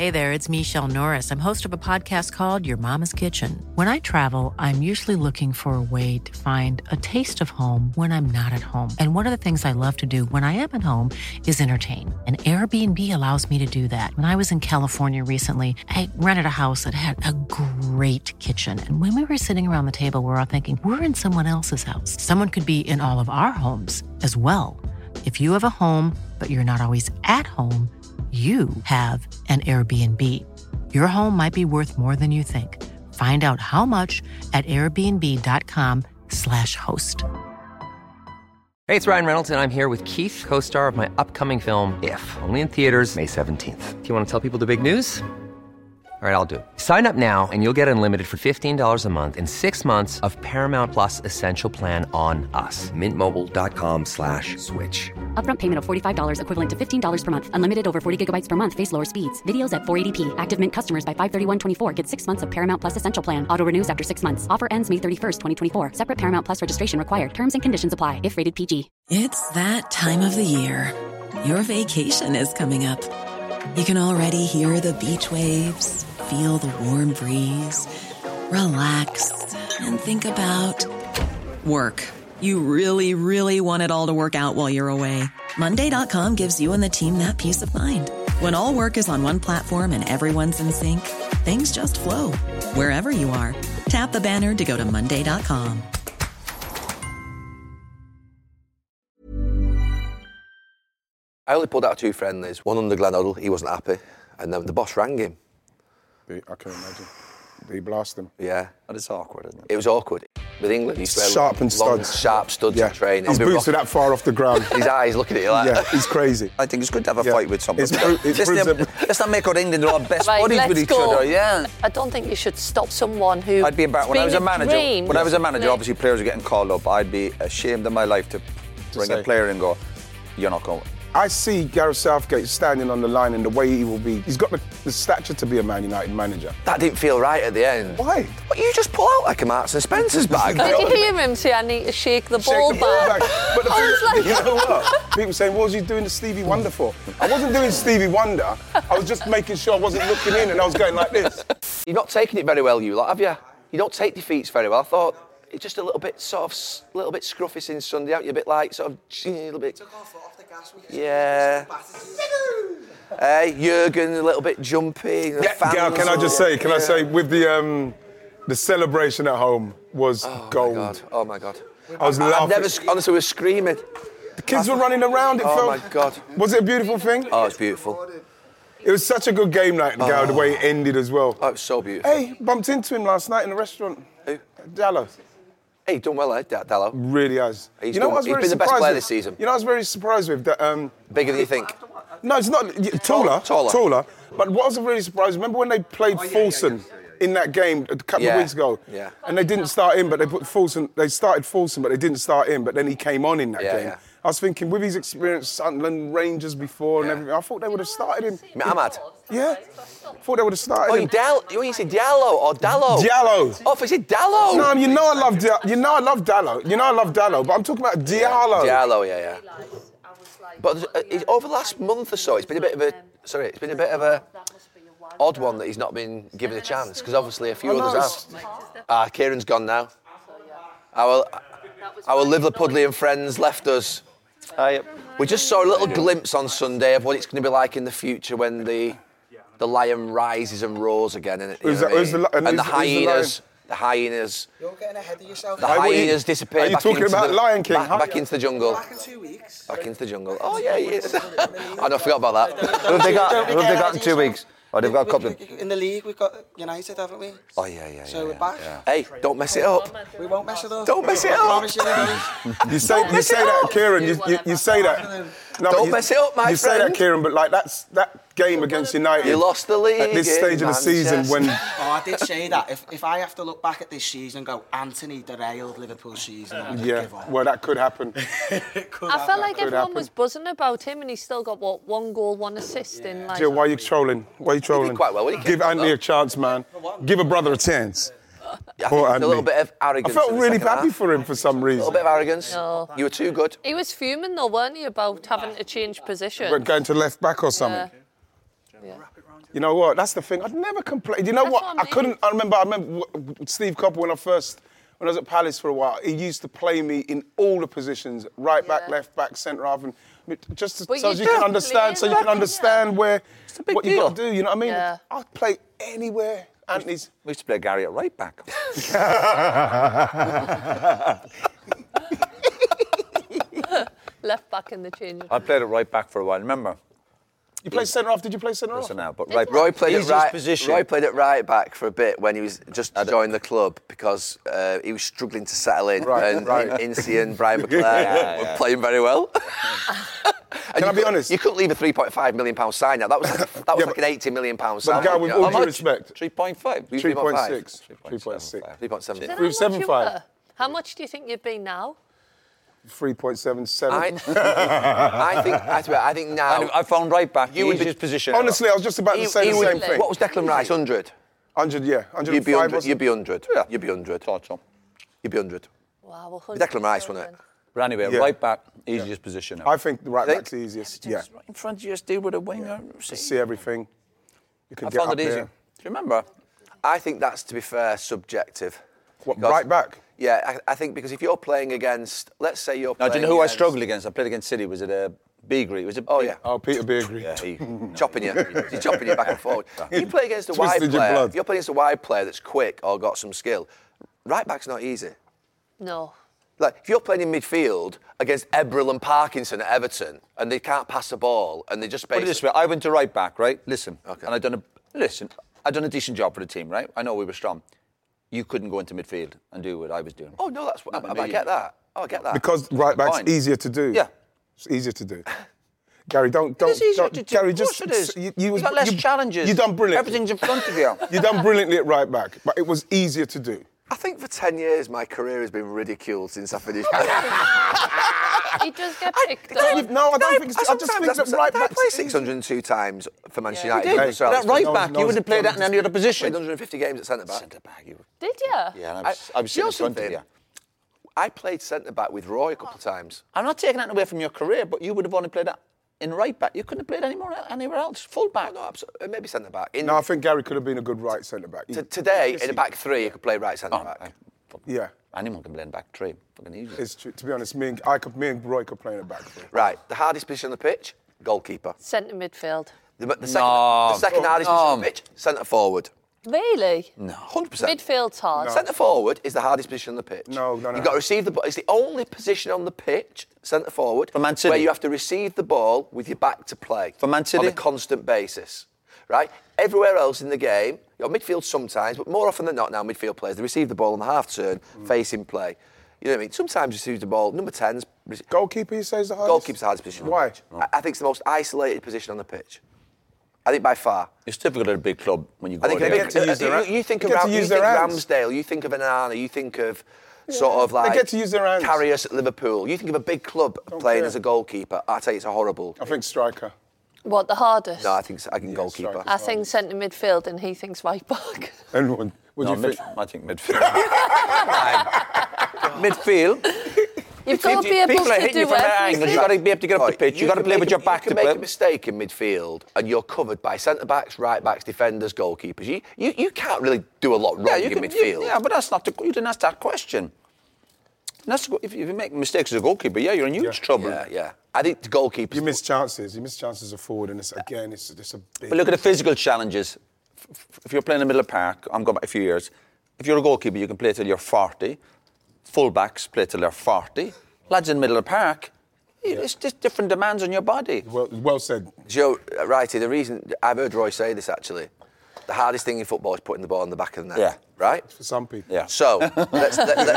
Hey there, it's Michelle Norris. I'm host of a podcast called Your Mama's Kitchen. When I travel, I'm usually looking for a way to find a taste of home when I'm not at home. And one of the things I love to do when I am at home is entertain. And Airbnb allows me to do that. When I was in California recently, I rented a house that had a great kitchen. And when we were sitting around the table, we were all thinking, we're in someone else's house. Someone could be in all of our homes as well. If you have a home, but you're not always at home, you have an Airbnb. Your home might be worth more than you think. Find out how much at airbnb.com/host. Hey, it's Ryan Reynolds, and I'm here with Keith, co-star of my upcoming film, If, only in theaters May 17th. Do you want to tell people the big news? All right, I'll do it. Sign up now and you'll get unlimited for $15 a month and 6 months of Paramount Plus Essential Plan on us. MintMobile.com/switch. Upfront payment of $45 equivalent to $15 per month. Unlimited over 40 gigabytes per month. Face lower speeds. Videos at 480p. Active Mint customers by 531.24 get 6 months of Paramount Plus Essential Plan. Auto renews after 6 months. Offer ends May 31st, 2024. Separate Paramount Plus registration required. Terms and conditions apply if rated PG. It's that time of the year. Your vacation is coming up. You can already hear the beach waves, feel the warm breeze, relax, and think about work. You really, really want it all to work out while you're away. Monday.com gives you and the team that peace of mind. When all work is on one platform and everyone's in sync, things just flow. Wherever you are, tap the banner to go to Monday.com. I only pulled out 2 friendlies, one under Glenn Hoddle, he wasn't happy, and then the boss rang him. I can imagine. He blasted him. Yeah. And it's awkward, isn't it? It was awkward. With England, he used to wear Sharp and long, studs. sharp studs Yeah. to train. His boots are that far off the ground. His eyes looking at you like Yeah, he's crazy. I think it's good to have a fight with somebody. It's Let's not make our England all best Right, buddies with let's each go. other, yeah. I don't think you should stop someone who. I'd be embarrassed. When I was a manager, Dream. obviously players are getting called up. I'd be ashamed of my life to bring a player and go, you're not going. I see Gareth Southgate standing on the line and the way he will be. He's got the stature to be a Man United manager. That didn't feel right at the end. Why? But you just pull out like a Marks and Spencer's bag. Did you hear him say, I need to shake the ball back? But I was like, you know what? People saying, what was you doing to Stevie Wonder for? I wasn't doing Stevie Wonder. I was just making sure I wasn't looking in and I was going like this. You're not taking it very well, you lot, have you? You don't take defeats very well. I thought it's just a little bit scruffy since Sunday, aren't you? A bit like a little bit. Took our foot off the gas. Yeah. Hey, Jurgen, a little bit jumpy. Yeah, Gal, can I just say, with the celebration at home was gold. Oh my God. I was laughing. Honestly, we were screaming. The kids were running around. Oh my God. Was it a beautiful thing? Oh, it's beautiful. It was such a good game night, Gal, the way it ended as well. Oh, it was so beautiful. Hey, bumped into him last night in a restaurant. Who? Dallo. Hey, done well, Dallo. Really has. He's been the best player this season. You know, I was very surprised with that. Bigger than you think. No, it's not. Taller. But what I was really surprised, remember when they played Fulson in that game a couple of weeks ago? Yeah. And they didn't start him, but they started Fulson, but they didn't start him, but then he came on in that game. Yeah. I was thinking, with his experience, Sunderland, Rangers before and everything, I thought they would have started him. Ahmad? Yeah. I thought they would have started him. You said Diallo or Dallo? Diallo. Oh, I said Dallo. No, you know I love Dallo. But I'm talking about Diallo. Diallo, yeah. But over the last month or so, it's been a bit of a odd one that he's not been given a chance, because obviously a few others have. Kieran's gone now. Our Liverpudlian friends left us. We just saw a little glimpse on Sunday of what it's going to be like in the future when the lion rises and roars again. And the hyenas. You're getting ahead of yourself. The hyenas disappear. Are you talking about Lion King? Back into the jungle. Back in 2 weeks. Back into the jungle. Oh, yeah, he is. I forgot about that. Who have they got in 2 weeks? Oh, they've got a couple. In the league, we've got United, haven't we? Oh, yeah. So we're back. Yeah. Hey, don't mess it up. We won't mess it up. Don't mess it up. I promise you. You say that, Kieran. You say that. No, don't mess it up, my friend. You say that, Kieran, but like that game against United. You lost the league at this stage of the season when. Oh, I did say that. If I have to look back at this season and go, Anthony derailed Liverpool's season, I give up. Well, that could happen. I felt like everyone was buzzing about him, and he's still got 1 goal, 1 assist in like. Jill, why are you trolling? He did quite well. Give Anthony a chance, man. Give a brother a chance. I think a little bit of arrogance. I felt really happy for him for some reason. A little bit of arrogance. No. You were too good. He was fuming though, weren't he, about having to change position? Going to left back or something. Yeah. You know what? That's the thing. I'd never complain. You know what? I couldn't. I remember Steve Coppell when I was at Palace for a while. He used to play me in all the positions: right back, left back, centre half, and just so you can understand. So you can understand what you've got to do. You know what I mean? Yeah. I'd play anywhere. Anthony's. We used to play Gary at right back. Left back in the change. I played at right back for a while. Remember? You played centre half? Did you play centre half? Listen now, but Roy played at right position. Roy played at right back for a bit when he was just joined the club because he was struggling to settle in. And Incy and Brian McClare were playing very well. Can I be honest? You couldn't leave a £3.5 million sign now. That was like an £80 million sign. But Gal, with all due respect, 3.5. 3.6. 3.7. 3.75. How much do you think you'd be now? 3.77. I think now. I found right back. You easiest position. Honestly, I was just about to say the same thing. What was Declan Rice? 100. 100, yeah. 105. You'd be 100. Yeah. You'd be 100. Thought so. You'd be 100. Wow, 100. Declan Rice, wasn't it? But anyway, right back, easiest position. I think the right back's the easiest. Yeah. Right in front, you just deal with a winger. See everything. You can I get found up it easy. there. Do you remember? I think that's, to be fair, subjective. What, right back? Yeah, I think because if you're playing against, let's say you're playing do you know who I struggled against? I played against City. Was it Beagrie? Was it? Oh, Peter Beagrie. Yeah, chopping you. He's chopping you back and forward. You play against a wide player. If you're playing against a wide player that's quick or got some skill, right back's not easy. No. Like, if you're playing in midfield against Ebril and Parkinson at Everton and they can't pass the ball and they just basically... Put it this way, I went to right back, right? Listen. Okay. And I'd done a decent job for the team, right? I know we were strong. You couldn't go into midfield and do what I was doing. Oh, no, that's... I get that. Oh, I get that. Because right back's easier to do. Yeah. It's easier to do. Gary, don't... Gary, just... Of course it is. You got less challenges. You done brilliantly. Everything's in front of you. You done brilliantly at right back, but it was easier to do. I think for 10 years my career has been ridiculed since I finished. He does get picked up. No, I don't think it's... I just think that right back... I played 602 times for Manchester United. You did. But at right back, you wouldn't have played that in any other position. I played 150 games at centre-back. Centre-back, you... Did you? Yeah, and I was sitting in front of you. I played centre-back with Roy a couple of times. I'm not taking that away from your career, but you would have only played that in right back. You couldn't have played anywhere else. Full back. No, absolutely. Maybe centre-back. No, I think Gary could have been a good right centre-back. Today, in a back three, you could play right centre-back. Yeah. Anyone can play in back three. Fucking easy. It's true. To be honest, me and Roy could play in a back three. Right. The hardest position on the pitch, goalkeeper. Centre midfield. The second hardest position on the pitch, centre forward. Really? No. 100%. Midfield's hard. No. Centre forward is the hardest position on the pitch. No. You've got to receive the ball. It's the only position on the pitch, centre forward, for Man City, where you have to receive the ball with your back to play. For Man City? On a constant basis. Right? Everywhere else in the game, you've got midfield sometimes, but more often than not now, midfield players, they receive the ball on the half turn, facing play. You know what I mean? Sometimes receive the ball, number 10's... Goalkeeper, you say, is the hardest? Goalkeeper's the hardest position. Why? I think it's the most isolated position on the pitch. I think by far. It's difficult at a big club when you go there. You think of Ramsdale, you think of Onana, you think of sort of like... They get to use their hands. Karius at Liverpool. You think of a big club playing as a goalkeeper. I tell you, it's a horrible... I think striker. What, the hardest? No, I think goalkeeper. I think centre midfield and he thinks right back. And what do you think? I think midfield. Midfield. You've got to be able people are to hitting do you from that everything. angle. You've got to be able to get up the pitch. You've got to play with your back to play. You can make a mistake in midfield and you're covered by centre-backs, right-backs, defenders, goalkeepers. You can't really do a lot wrong in midfield. Yeah, but that's not you didn't ask that question. If you make mistakes as a goalkeeper, you're in huge trouble. Yeah. I think the goalkeepers... You miss chances. You miss chances of forward, and it's a big... But look at the physical challenges. If you're playing in the middle of the park, I'm going back a few years. If you're a goalkeeper, you can play till you're 40. Full-backs play till they're 40. Lads in the middle of the park, it's just different demands on your body. Well said. Joe, Righty, the reason... I've heard Roy say this, actually. The hardest thing in football is putting the ball in the back of the net. Yeah. Right? For some people. Yeah. So, let's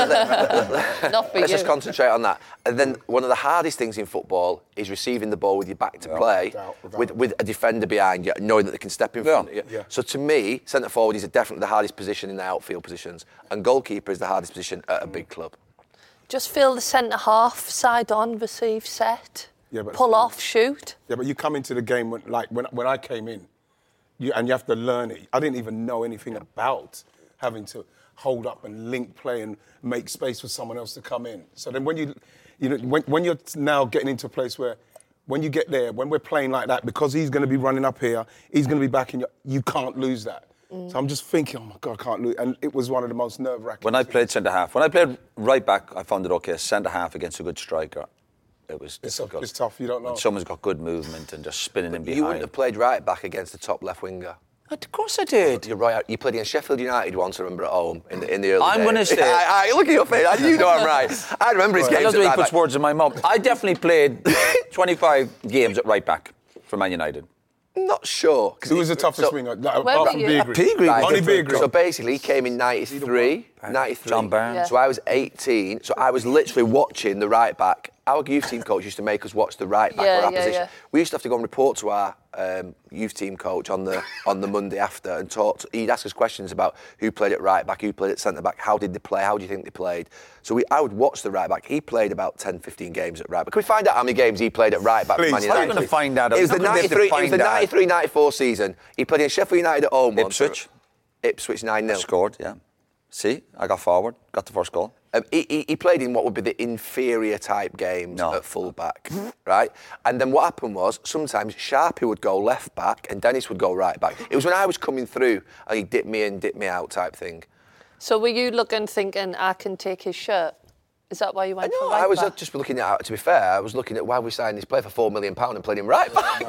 just concentrate on that. And then one of the hardest things in football is receiving the ball with your back to play, with a defender behind you, knowing that they can step in front of you. Yeah. So to me, centre forward is definitely the hardest position in the outfield positions, and goalkeeper is the hardest position at a big club. Just feel the centre half, side on, receive, set, pull off, shoot. Yeah, but you come into the game when I came in, and you have to learn it. I didn't even know anything about having to hold up and link play and make space for someone else to come in. So then when you're now getting into a place where when you get there, when we're playing like that, because he's going to be running up here, he's going to be back in you can't lose that. So I'm just thinking, oh my God, I can't lose. And it was one of the most nerve-wracking. When I played centre-half, when I played right-back, I found it okay. Centre-half against a good striker, it was difficult. It's tough, you don't know. When someone's got good movement and just spinning in behind. You wouldn't have played right-back against the top left winger. Of course I did. You're right. You played against Sheffield United once, I remember, at home in the early I'm going to say... Look at your face. You know I'm right. I remember his games I love the way he right puts back. words in my mouth. I definitely played 25 games at right-back for Man United. Not sure. Who was the toughest winger? Where Apart were from you? Beagrie. Right. Only Beagrie. So basically, he came in 93. John Barnes. Yeah. So I was 18. So I was literally watching the right back. Our youth team coach used to make us watch the right back or our position. Yeah. We used to have to go and report to our youth team coach on the Monday after and talk. He'd ask us questions about who played at right back, who played at centre back, how did they play, how do you think they played. So I would watch the right back. He played about 10, 15 games at right back. Can we find out how many games he played at right back? Please. For Man How are you United? going to find out? It was the 93-94 season. He played in Sheffield United at home. Ipswich. Ipswich 9-0. Scored, yeah. See, I got forward, got the first goal. He played in what would be the inferior type games at full-back, right? And then what happened was, sometimes Sharpie would go left-back and Dennis would go right-back. It was when I was coming through and he'd dip me in, dip me out type thing. So were you thinking, I can take his shirt? Is that why you went for right I was back? just looking at, to be fair, I was looking at why we signed this player for £4 million and played him right-back.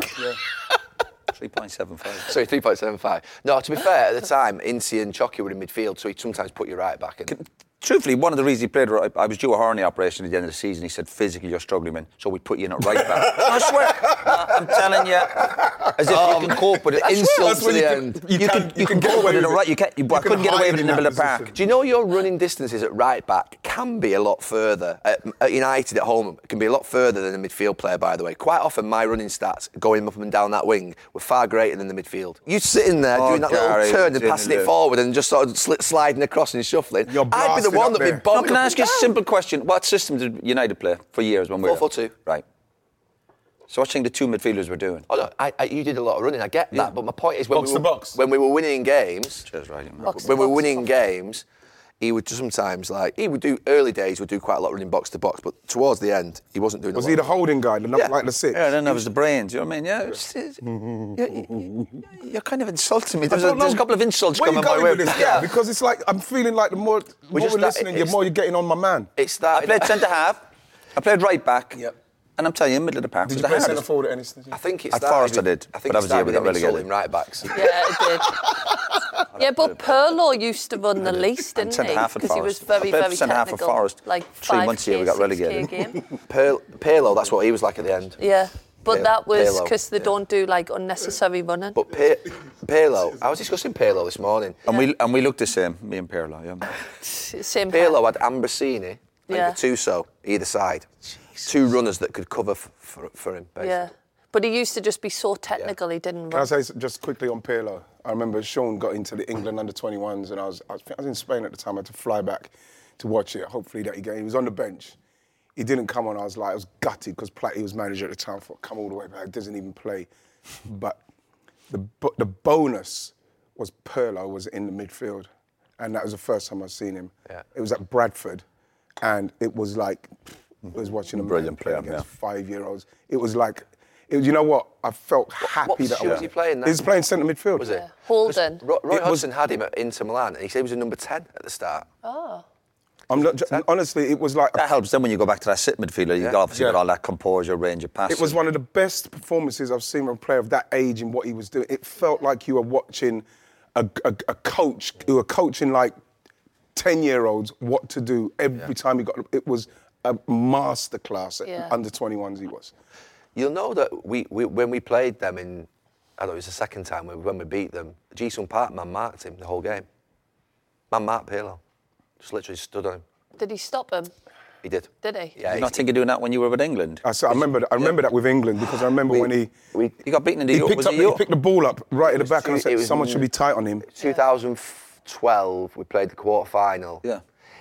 3.75. Sorry, 3.75. No, to be fair, at the time, Incy and Chocky were in midfield, so he'd sometimes put you right back. And Truthfully, one of the reasons he played, I was due a hernia operation at the end of the season. He said, physically, you're struggling, man. So we put you in at right back. I swear. I'm telling you. As if you can cope with it. Insult to the end. You can cope with it at right. I couldn't get away with it in the middle of the park. Do you know your running distances at right back can be a lot further? At United at home, it can be a lot further than a midfield player, by the way. Quite often, my running stats going up and down that wing were far greater than the midfield. You sitting there doing that little turn and passing it forward and just sort of sliding across and shuffling. I'd be the one that'd be bombing. Can I ask you a simple question? What system did United play for years when we were 4-4-2. Right. So what do you think the two midfielders were doing? Oh, no, you did a lot of running, I get that, but my point is when we were winning games, Box when we were to winning box. games, he would sometimes he would do early days would do quite a lot of running box to box, but towards the end he wasn't doing. Was he the holding guy, like the six? Yeah, then there was the brains. You know what I mean? Yeah, you're kind of insulting me. There's a couple of insults Where coming you my going way. with this guy? Because it's like I'm feeling like the more we're listening, the more you're getting on my man. It's that I played centre half. I played right back. Yep. And I'm telling you, middle of the park. Did was you the play centre hardest. forward at anything? I think it's At Forest I did, I think but obviously we got relegated. in right backs. Yeah, it did. Yeah, but Perlo used to run the least, didn't he? Centre-half at Because he was Forest. very, I played very centre-half at technical. Forest. Like 3 months ago we got 5K, relegated. 6K game. Pirlo, that's what he was like at the end. Yeah, but that was Pirlo, because they don't do like unnecessary running. But Pirlo, I was discussing Pirlo this morning. And we looked the same, me and Pirlo. Yeah. Same Pirlo had Ambrosini and Yeah. Gattuso either side. Two runners that could cover for him, basically. Yeah, but he used to just be so technical. He didn't Can I run. say just quickly on Pirlo? I remember Sean got into the England under-21s, and I was in Spain at the time. I had to fly back to watch it. Hopefully that game. He was on the bench. He didn't come on. I was gutted because Platty was manager at the time. For come all the way back, doesn't even play. But the bonus was Pirlo was in the midfield, and that was the first time I've seen him. Yeah. It was at Bradford, and it was like I was watching a Brilliant play player, against 5-year-olds. It was like. You know what? I felt happy what that position was he playing then? He was playing centre midfield. Was it? Holden. Roy Hodgson had him at Inter Milan, and he said he was a number 10 at the start. Oh. Honestly, it was like That helps. Then when you go back to that sit midfielder, you got all that composure, range of passes. it was one of the best performances I've seen from a player of that age and what he was doing. It felt like you were watching a coach who were coaching like 10-year-olds what to do every time he got. It was a masterclass at under 21s. He was. You'll know that when we played them in, I don't know, it was the second time when we beat them, Ji-sung Park man marked him the whole game. Man marked Pirlo. Just literally stood on him. Did he stop him? He did. Did he? Yeah. Did you not think of doing that when you were with England? I remember that with England because I remember when he He got beaten in the he Euro. picked, Was up, it he Euro? picked the ball up right at the back and I it said was- someone should be tight on him. 2012, we played the quarter-final. Yeah.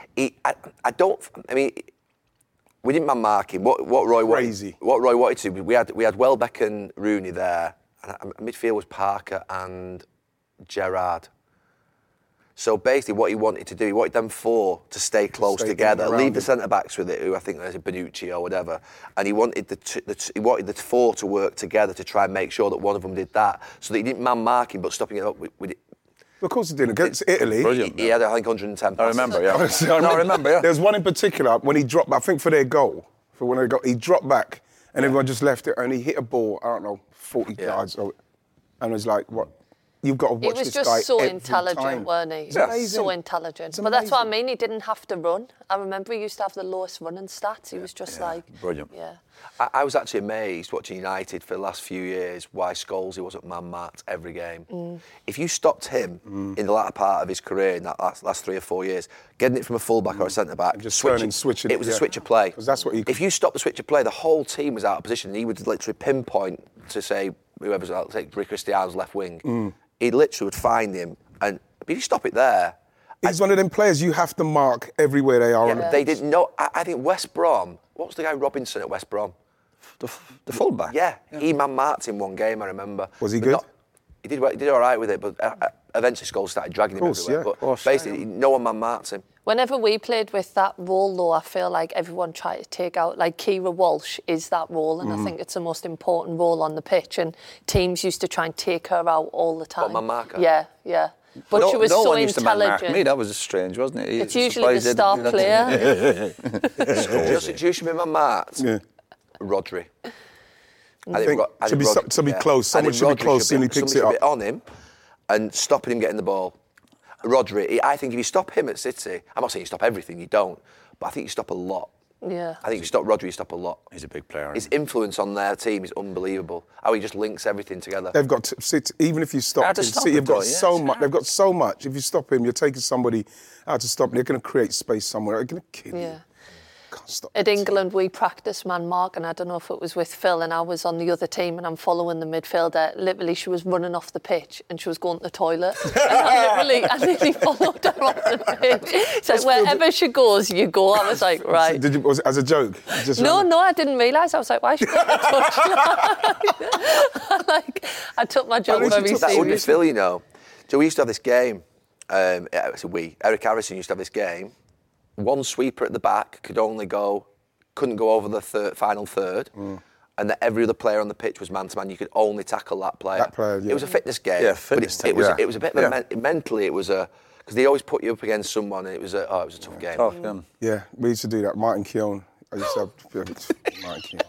We didn't man mark him. What Roy wanted to do, we had Welbeck and Rooney there, and midfield was Parker and Gerrard. So basically, what he wanted to do, he wanted them four to stay close together, leave the centre backs with it, who I think there's a Bonucci or whatever, and he wanted the four to work together to try and make sure that one of them did that, so that he didn't man mark him, but stopping it up with it. Of course he did. Against Italy. Brilliant. He had, I think, 110 passes. I remember, yeah. Honestly, I remember, yeah. There was one in particular when he dropped, I think for their goal, he dropped back and everyone just left it and he hit a ball, I don't know, 40 yards. And it was like, what? You've got to watch this guy. He was just so intelligent, weren't he? Yeah. So intelligent. But that's what I mean, he didn't have to run. I remember he used to have the lowest running stats. He was just brilliant. Yeah. I was actually amazed watching United for the last few years why Scholes wasn't man-marked every game. If you stopped him in the latter part of his career in that last 3 or 4 years, getting it from a full-back or a centre-back, just switching it was a switch of play. That's what if you stopped the switch of play, the whole team was out of position and he would literally pinpoint to say, whoever's out, take Rick Cristiano's left wing, he literally would find him. And if you stop it there... He's one of them players you have to mark everywhere they are. Yeah, they didn't know. I think West Brom, what was the guy Robinson at West Brom? The fullback? Yeah, he man-marked in one game, I remember. Was he good? He did all right with it, but eventually Scholes started dragging him everywhere. Yeah. But basically, no one man-marked him. Whenever we played with that role, though, I feel like everyone tried to take out, like Keira Walsh is that role, and I think it's the most important role on the pitch, and teams used to try and take her out all the time. What, man-marker? Yeah. But she was no so one used to intelligent. man-mark me, that was strange, wasn't it? It's usually the star player. Just should be man-marked. Yeah. Rodri. I think should be somebody close. Someone should be close and he picks it up. Be on him and stopping him getting the ball. Rodri, I think if you stop him at City, I'm not saying you stop everything, you don't, but I think you stop a lot. Yeah. I think if you stop Rodri, you stop a lot. He's a big player. His influence on their team is unbelievable. How he just links everything together. They've got City, even if you stop him, City have got so much. They've got so much. If you stop him, you're taking somebody out to stop him. They're going to create space somewhere. They're going to kill you. At England, we practiced man mark, and I don't know if it was with Phil, and I was on the other team, and I'm following the midfielder. Literally, she was running off the pitch, and she was going to the toilet. And I literally followed her off the pitch. So wherever she goes, you go. I was like, right. Was it as a joke? No, I didn't realise. I was like, why is she going to the touchline? I took my job very seriously. That would be Phil, you know. So we used to have this game. Eric Harrison used to have this game. One sweeper at the back couldn't go over the final third, and that every other player on the pitch was man-to-man. You could only tackle that player. Yeah. It was a fitness game. Yeah, fitness. It was a bit of a mentally. It was because they always put you up against someone, and it was a tough game. Tough game. Yeah, we used to do that. Martin Keown. I used to have Martin Keown.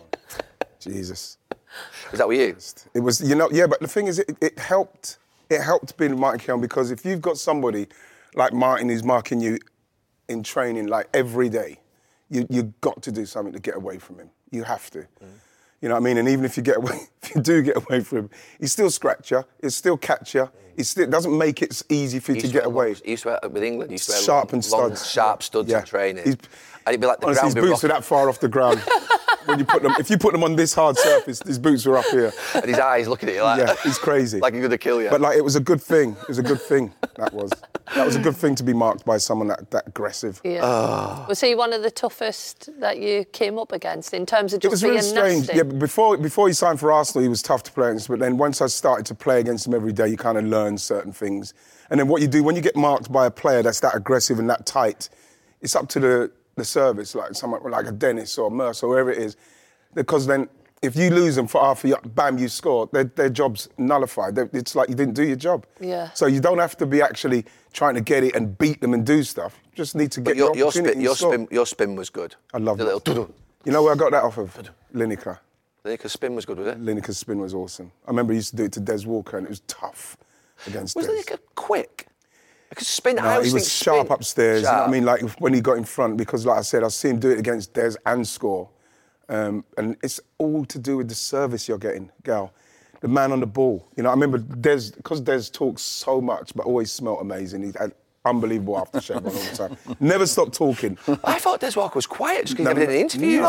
Jesus. Was that with you? It was, but the thing is, it helped. It helped being Martin Keown because if you've got somebody like Martin who's marking you in training like every day, you've got to do something to get away from him. You have to. You know what I mean? And even if you do get away from him, he still scratch you, he'll still catch you. It doesn't make it easy for you to get away. He used to wear, with England, he used to wear sharp studs in training. And he'd be like the honestly, ground. His boots were that far off the ground. When you put them, if you put them on this hard surface, his boots were up here. And his eyes looking at you like... Yeah, he's crazy. Like he's going to kill you. But it was a good thing. It was a good thing, that was. That was a good thing to be marked by someone that aggressive. Yeah. Was he one of the toughest that you came up against in terms of just being nasty? It was really strange. Yeah, before he signed for Arsenal, he was tough to play against. But then once I started to play against him every day, you kind of learn certain things. And then what you do, when you get marked by a player that's that aggressive and that tight, it's up to the service, like someone like a Dennis or Mercer or whoever it is. Because then if you lose them for half a year, bam, you score, their job's nullified. It's like you didn't do your job. Yeah. So you don't have to be actually trying to get it and beat them and do stuff. You just need to get your opportunity. Your spin was good. I love it. You know where I got that off of? Lineker. Lineker's spin was good, was it? Lineker's spin was awesome. I remember he used to do it to Des Walker, and it was tough against Des. Was Lineker quick? Because spin, no, he was sharp upstairs. Sharp. You know what I mean? Like when he got in front, because like I said, I see him do it against Des and score. And it's all to do with the service you're getting, Gal. The man on the ball. You know, I remember Des, because Des talks so much, but always smelt amazing. He had unbelievable aftershave on all the time. Never stopped talking. I thought Des Walker was quiet just because he never did an interview.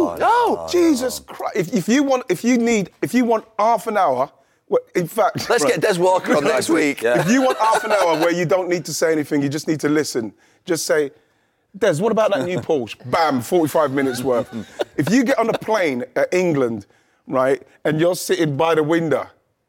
No, Jesus Christ. If you want half an hour, in fact... Let's get Des Walker on next week. Yeah. If you want half an hour where you don't need to say anything, you just need to listen, just say... Des, what about that new Porsche? Bam, 45 minutes worth. If you get on a plane at England, right, and you're sitting by the window,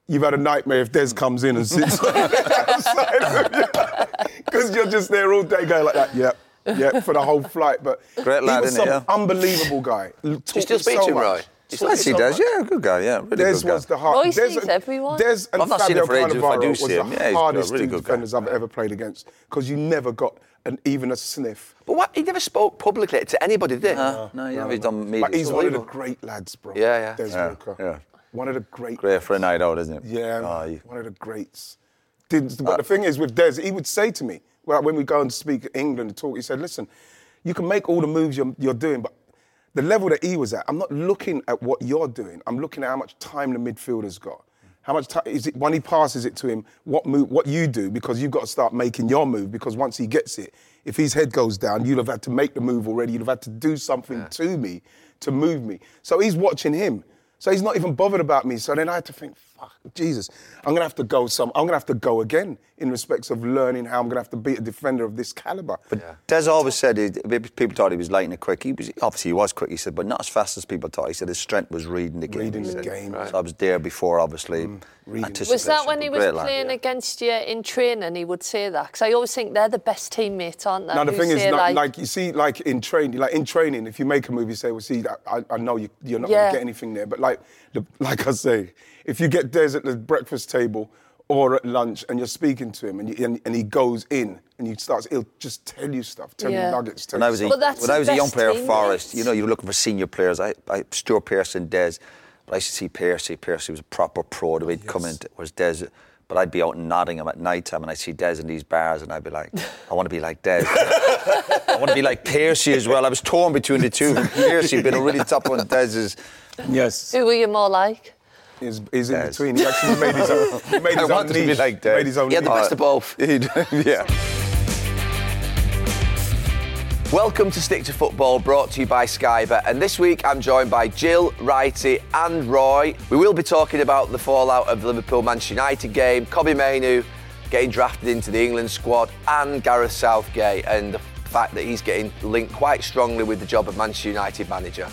you've had a nightmare if Des comes in and sits outside of you. Because you're just there all day going like that, yeah, for the whole flight. But great lad, he was some unbelievable guy. Do you still speak to him, Roy? Yes, he does. Yeah, good guy. Yeah, really Des good guy. was the hard. Roy sees everyone. Des and I've not seen him Fabio for ages. If I do Cannavaro see him, was yeah, the he's hardest a really two good defenders guy. I've ever played against because you never got even a sniff. But what? He never spoke publicly to anybody, did he? No, he's done media. But he's one of the great lads, bro. Yeah. Des Walker. Yeah. One of the great. Great for a night out, isn't it? Yeah, one of the greats. But the thing is with Des, he would say to me, well, when we go and speak in England and talk, he said, listen, you can make all the moves you're doing, but the level that he was at, I'm not looking at what you're doing. I'm looking at how much time the midfielder's got. How much time is it when he passes it to him? What you do, because you've got to start making your move. Because once he gets it, if his head goes down, you'll have had to make the move already. You'll have had to do something to me to move me. So he's watching him. So he's not even bothered about me. So then I had to think, fuck, Jesus, I'm gonna have to go again in respects of learning how I'm gonna have to beat a defender of this caliber. But Des always said people thought he was light and quick. He was quick. He said, but not as fast as people thought. He said his strength was reading the game. Right. So I was there before, obviously. Was that when he was playing against you in training? He would say that because I always think they're the best teammates, aren't they? No, the thing is, like you see, like in training, if you make a move, you say, well, see, I know you're not going to get anything there. But like I say, if you get Des at the breakfast table or at lunch and you're speaking to him and he goes in and he'll just tell you stuff, tell you nuggets. When I was a young player at Forest, you know, you were looking for senior players. I Stuart Pearson, Des, but I used to see Percy. Percy was a proper pro. The way he'd come in was Des. But I'd be out in Nottingham at night time and I'd see Des in these bars and I'd be like, I want to be like Des. I want to be like Percy as well. I was torn between the two. Percy being a really top one, Des is... Yes. Who were you more like? He's in between. He actually made his own. He made his own niche. To be like Des. Made his own He had the best of both. Yeah. Welcome to Stick to Football, brought to you by Sky Bet. And this week I'm joined by Jill, Righty and Roy. We will be talking about the fallout of the Liverpool-Manchester United game, Kobbie Mainoo getting drafted into the England squad, and Gareth Southgate and the fact that he's getting linked quite strongly with the job of Manchester United manager.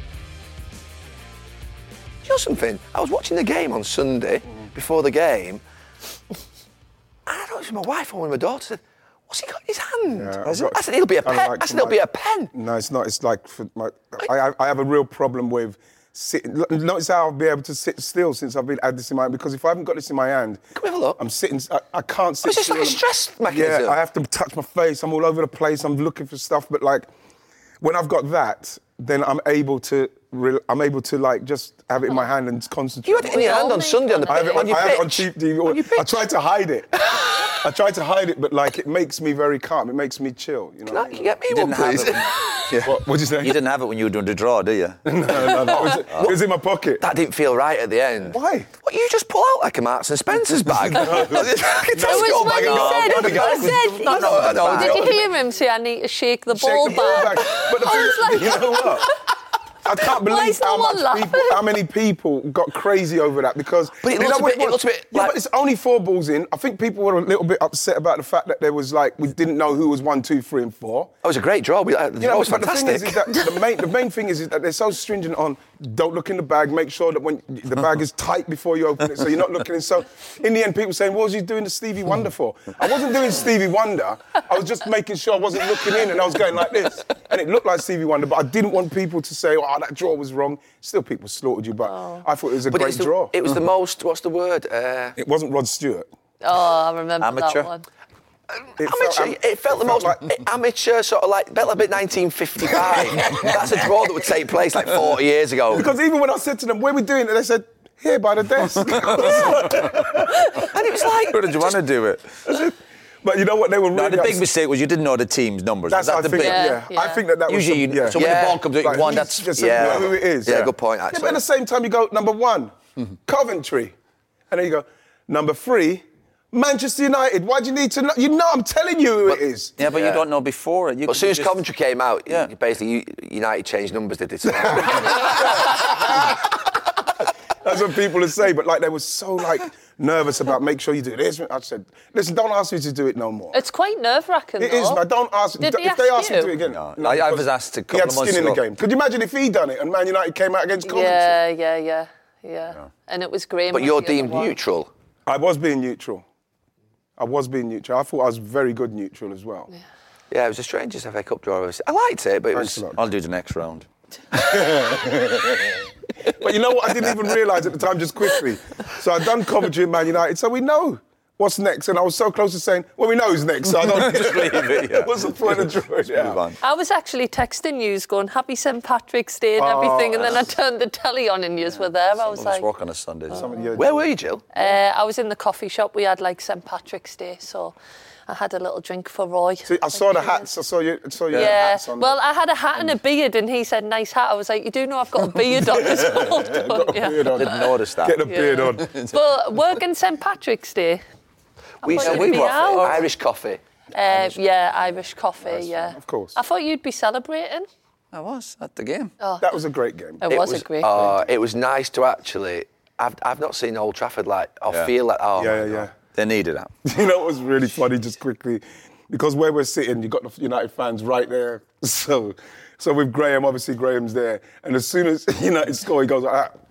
You know something? I was watching the game on Sunday, before the game, and I don't know, it was my wife or one of my daughters said, what's he got in his hand? Yeah, I said, it'll be a pen. It'll be a pen. No, it's not. It's like, I have a real problem with sitting. Notice how I'll be able to sit still since I've had this in my hand, because if I haven't got this in my hand, Can we have a look? I'm sitting, I can't sit It's just still. like a stress mechanism. Yeah, I have to touch my face. I'm all over the place. I'm looking for stuff. But like, when I've got that, then I'm able to like just have it in my hand and concentrate. You had it in your hand on Sunday on the I have it on pitch. cheap TV. I tried to hide it. But like it makes me very calm. It makes me chill. You know. Can you get me You one, didn't have please? it. What'd you say? You didn't have it when you were doing the draw, did you? No. It was in my pocket. That didn't feel right at the end. Why? What, you just pull out like a Marks and Spencer's bag? It was when he said, did you hear him say, I need to shake the ball back? But the thing is, you know what? I can't believe how many people got crazy over that, because... But it looks a bit Yeah, like... but it's only 4 balls in. I think people were a little bit upset about the fact that there was like, we didn't know who was 1, 2, 3 and 4. That was a great draw. It was but fantastic. the thing is that the main thing is that they're so stringent on don't look in the bag, make sure that when the bag is tight before you open it, so you're not looking in. So in the end, people saying, what was you doing the Stevie Wonder for? I wasn't doing Stevie Wonder. I was just making sure I wasn't looking in, and I was going like this. And it looked like Stevie Wonder, but I didn't want people to say, oh, that draw was wrong. Still, people slaughtered you, but I thought it was a great draw. It was the most, what's the word? It wasn't Rod Stewart. Oh, I remember Amateur. that one. It felt the most amateur, sort of like, felt a bit 1955. That's a draw that would take place like 40 years ago. Because even when I said to them, where are we doing it? They said, here by the desk. And it was like... Where did you want to do it? But you know what, they were really... No, the big mistake was you didn't know the team's numbers. That's was that I think, big... I think that was... Usually, so when the ball comes out, you want that's... Just know who it is. Yeah, good point, actually. Yeah, but at the same time, you go, number 1, Coventry. And then you go, number 3, Manchester United. Why do you need to know? You know, I'm telling you who it is. Yeah, but you don't know before it. But as soon as Coventry came out, basically United changed numbers, did it? That's what people would say, but like they were so like nervous about make sure you do this. I said, listen, don't ask me to do it no more. It's quite nerve-wracking, It is, but don't ask. If they ask me to do it again, no, I was asked a couple of months ago. He had skin in the game. Could you imagine if he'd done it and Man United came out against Coventry? Yeah. And it was Graham. But you're deemed neutral. I was being neutral. I thought I was very good neutral as well. Yeah, it was the strangest FA Cup draw I've ever seen. I liked it, but I'll do the next round. But you know what? I didn't even realise at the time, just quickly. So I'd done Coventry and Man United, so we know what's next. And I was so close to saying, well, we know who's next, so I don't just leave it. What's the point of drawing it out? I was actually texting you, going, Happy St. Patrick's Day and everything, and then I turned the telly on and you were there. I was like... work on a Sunday. Where were you, Jill? I was in the coffee shop. We had, like, St. Patrick's Day, so... I had a little drink for Roy. See, I saw the hats. I saw your hats on. Well, I had a hat and a beard, and he said, nice hat. I was like, you do know I've got a beard on as well. Didn't notice that. Get a beard on. But working St. Patrick's Day, We were Irish coffee. Irish coffee, yeah. Of course. I thought you'd be celebrating. I was at the game. Oh. That was a great game. It was a great game. It was nice to actually... I've not seen Old Trafford feel like... Yeah. They needed that. You know, it was really funny, just quickly, because where we're sitting, you've got the United fans right there. So with Graham, obviously Graham's there, and as soon as United score, he goes like that.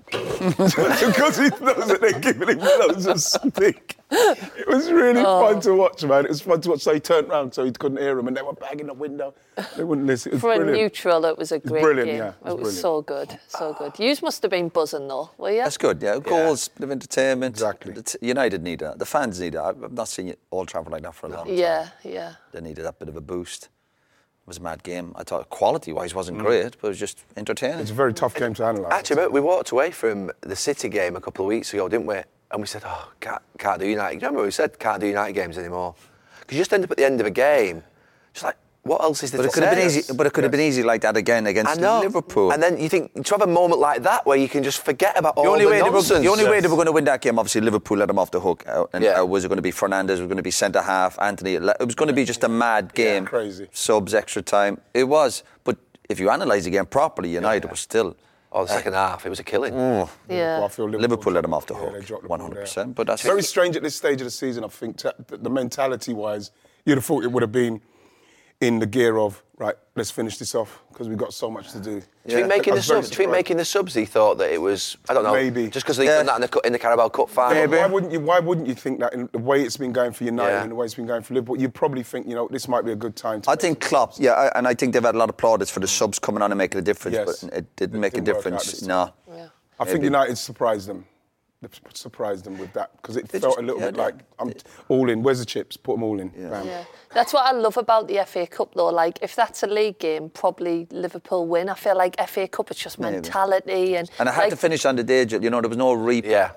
Because he knows that they're giving him loads of stick. It was really fun to watch, man. It was fun to watch. So he turned round so he couldn't hear them, and they were banging the window. They wouldn't listen. It was For brilliant. a neutral, it was a great brilliant, game. Yeah, it was so good, so good. Yous must have been buzzing though, were you? That's good, yeah. Goals, bit of entertainment. Exactly. United need that. The fans need that. I've not seen Old Trafford like that for a long time. Yeah. They needed that bit of a boost. It was a mad game. I thought quality-wise wasn't great, but it was just entertaining. It's a very tough game to analyse. Actually, we walked away from the City game a couple of weeks ago, didn't we? And we said, can't do United. You remember we said can't do United games anymore? Because you just end up at the end of a game, just like, what else is there to say? But it could have been easy like that again against Liverpool. And then you think, to have a moment like that where you can just forget about all the nonsense. The only way they were going to win that game, obviously, Liverpool let them off the hook. Was it going to be Fernandes? Was it going to be centre-half? Anthony? It was going to be just a mad game. Yeah, crazy. Subs, extra time. It was. But if you analyse the game properly, United was still... the second half, it was a killing. Well, I feel Liverpool let them off the hook, they dropped the 100%. But that's very strange at this stage of the season, I think, the mentality-wise, you'd have thought it would have been in the gear of, right, let's finish this off, because we've got so much to do. Do you think making the subs, he thought that it was, I don't know, maybe just because they've done that in the Carabao Cup final? Why wouldn't you think that in the way it's been going for United and the way it's been going for Liverpool? You'd probably think, this might be a good time to... I think Klopp, and I think they've had a lot of plaudits for the subs coming on and making a difference, but it didn't make a difference. No. I think United surprised them. They surprised them with that, because it felt a little bit like, I'm all in, where's the chips? Put them all in. Yeah. That's what I love about the FA Cup, though. Like, if that's a league game, probably Liverpool win. I feel like FA Cup, it's just mentality. And I had to finish on the day, there was no replay.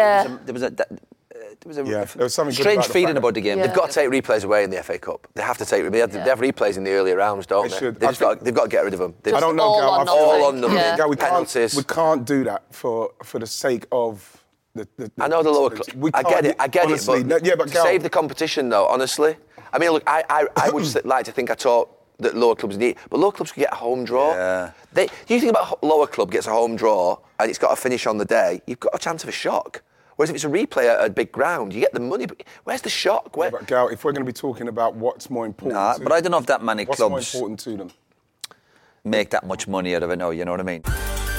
There was something strange feeling about the game. They've got to take replays away in the FA Cup. They have to take replays. They have replays in the earlier rounds, don't they? Should. They've got to get rid of them. I don't know, Gal. All on them. We can't do that for the sake of... I know the lower club. I get it. Honestly, but to save the competition, though, honestly. I mean, look, I would like to think I taught that lower clubs need, but lower clubs can get a home draw. Yeah. You think about lower club gets a home draw and it's got to finish on the day, you've got a chance of a shock. Whereas if it's a replay at a big ground, you get the money, but where's the shock? But Gal, if we're going to be talking about what's more important... but I don't know if that many clubs... What's more important to them? Make that much money out of it now, you know what I mean?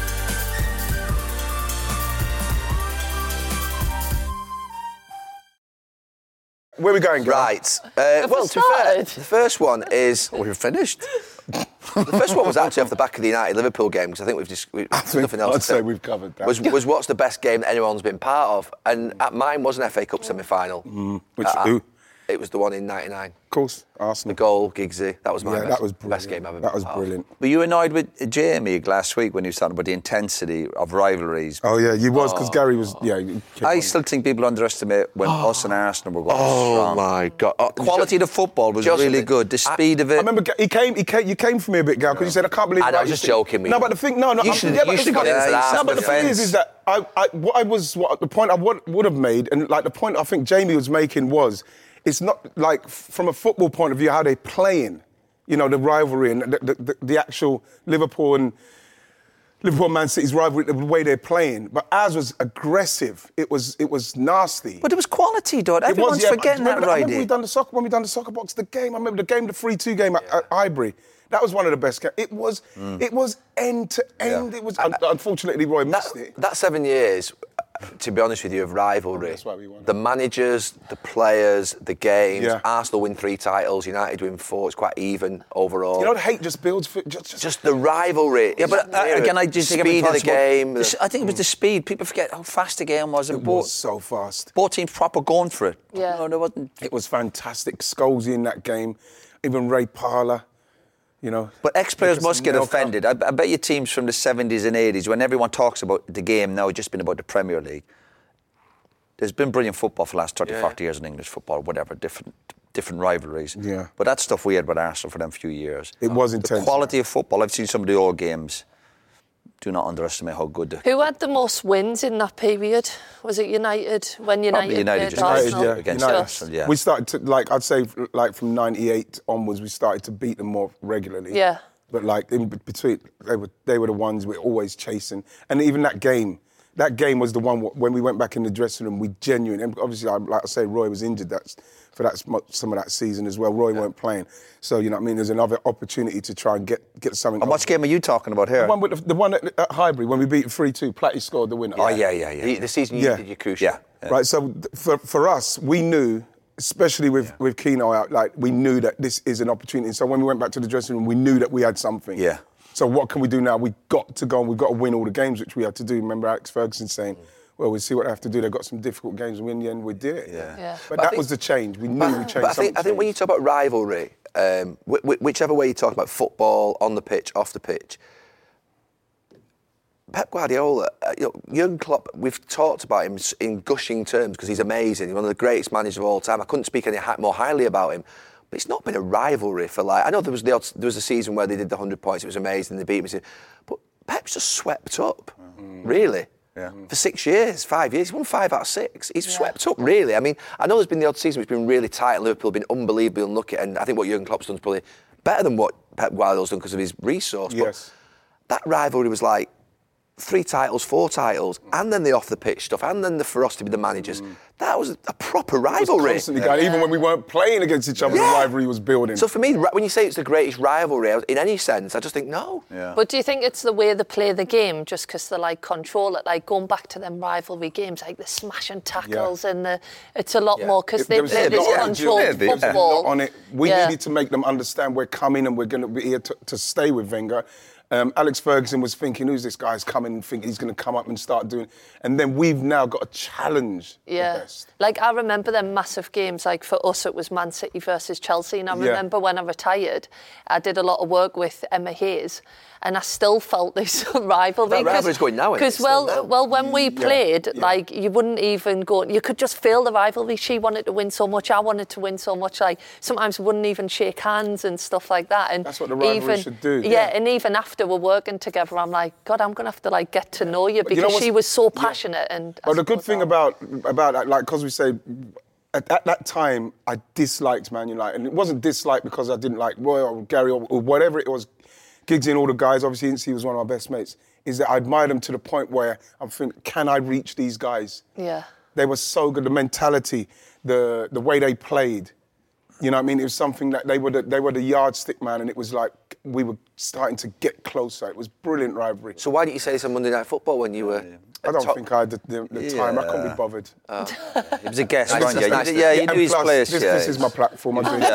Where are we going, Gal? Right. Well, to be fair, the first one is... We're finished. The first one was actually off the back of the United-Liverpool game, because I think nothing else I'd say we've covered that. Was what's the best game that anyone's been part of? And mine was an FA Cup semi-final. Who? It was the one in '99. Of course, Arsenal. The goal, Giggsy. That was my best game ever. That was brilliant. Were you annoyed with Jamie last week when he was talking about the intensity of rivalries? Oh, yeah, you was, because Gary was... I still think people underestimate when us and Arsenal were going strong. Oh, my God. The quality of the football was really good. The speed of it... I remember you came for me a bit, Gal, because you said, I can't believe... I was just joking. No, but the thing... No, you should have got into that. No, but the thing is that the point I would have made, and like the point I think Jamie was making was... It's not like, from a football point of view, how they're playing, the rivalry and the actual Liverpool and Liverpool and Man City's rivalry, the way they're playing. But ours was aggressive. It was nasty. But it was quality, though. Everyone's forgetting that, right? I remember when we done the soccer box, the game. I remember the 3-2 game at Highbury. That was one of the best games. It was end to end. It was unfortunately Roy missed it. That 7 years, to be honest with you, of rivalry. That's why we won. The managers, the players, the games. Yeah. Arsenal win 3 titles, United win 4. It's quite even overall. You know, the hate just builds for just the rivalry. Yeah, but again, I just think speed of the game. I think it was the speed. People forget how fast the game was. It was so fast. Both teams proper going for it. Yeah, no, there wasn't. It was fantastic. Scholesy in that game, even Ray Parlour. You know, but ex-players must get offended. I bet you teams from the 70s and 80s, when everyone talks about the game now, it's just been about the Premier League. There's been brilliant football for the last 30, 40 years in English football, whatever, different rivalries. Yeah. But that stuff we had with Arsenal for them few years. It was intense. The quality of football, I've seen some of the old games. Do not underestimate how good. Who had the most wins in that period? Was it United? When United played Arsenal? Against Arsenal, yeah. We started to, I'd say, from 98 onwards, we started to beat them more regularly. Yeah. But, in between, they were the ones we're always chasing. And even that game was the one when we went back in the dressing room, we genuinely, and obviously, like I say, Roy was injured for some of that season as well. Roy weren't playing. So, you know what I mean, there's another opportunity to try and get something. And what game are you talking about here? The one at Highbury, when we beat 3-2, Platty scored the winner. Oh, yeah. The season you did your crucial. Yeah. Right, so for us, we knew, especially with Keno out, we knew that this is an opportunity. So when we went back to the dressing room, we knew that we had something. Yeah. So what can we do now? We've got to go and we've got to win all the games, which we had to do. Remember Alex Ferguson saying, well, we'll see what they have to do. They've got some difficult games, and in the end, we did it. Yeah. But that was the change. We knew we changed something. I think when you talk about rivalry, whichever way you talk about football, on the pitch, off the pitch, Pep Guardiola, Jurgen Klopp, we've talked about him in gushing terms because he's amazing. He's one of the greatest managers of all time. I couldn't speak any more highly about him. But it's not been a rivalry for I know there was a season where they did the 100 points. It was amazing. They beat me. But Pep's just swept up, really. Yeah. For 6 years, 5 years. He's won 5 out of 6. He's swept up, really. I mean, I know there's been the odd season which has been really tight and Liverpool have been unbelievably unlucky. And I think what Jurgen Klopp's done is probably better than what Pep Guardiola's done because of his resource. Yes. But that rivalry was 3 titles, 4 titles, and then the off-the-pitch stuff, and then the ferocity with the managers. That was a proper rivalry. It was constantly going. Even when we weren't playing against each other, the rivalry was building. So for me, when you say it's the greatest rivalry in any sense, I just think no. Yeah. But do you think it's the way they play the game, just because they control it, going back to them rivalry games, the smash and tackles and it's a lot more because they play this controlled football. On it, we needed to make them understand we're coming and we're going to be here to stay with Wenger. Alex Ferguson was thinking, who's this guy's coming and think he's going to come up and start doing... And then we've now got to challenge the best. I remember them massive games, for us it was Man City versus Chelsea, and I remember when I retired, I did a lot of work with Emma Hayes, and I still felt this rivalry. That rivalry's going now, because when we played, you wouldn't even go... You could just feel the rivalry. She wanted to win so much, I wanted to win so much. Sometimes we wouldn't even shake hands and stuff like that. And that's what the rivalry should do. Yeah, and even after we're working together, I'm God, I'm going to have to get to know you because she was so passionate. And well, the good thing about that, because we say at that time I disliked Man United, and it wasn't dislike because I didn't like Roy or Gary or whatever it was. Giggsy and all the guys, obviously he was one of my best mates. Is that I admired them to the point where I'm thinking, can I reach these guys? Yeah, they were so good. The mentality, the way they played. You know what I mean? It was something that they were the yardstick man, and it was we were starting to get closer. It was brilliant rivalry. So why didn't you say this on Monday Night Football when you were... I don't think I had the time. I couldn't be bothered. It was a guest, nice, wasn't you? You knew his place. This is my platform. I'm doing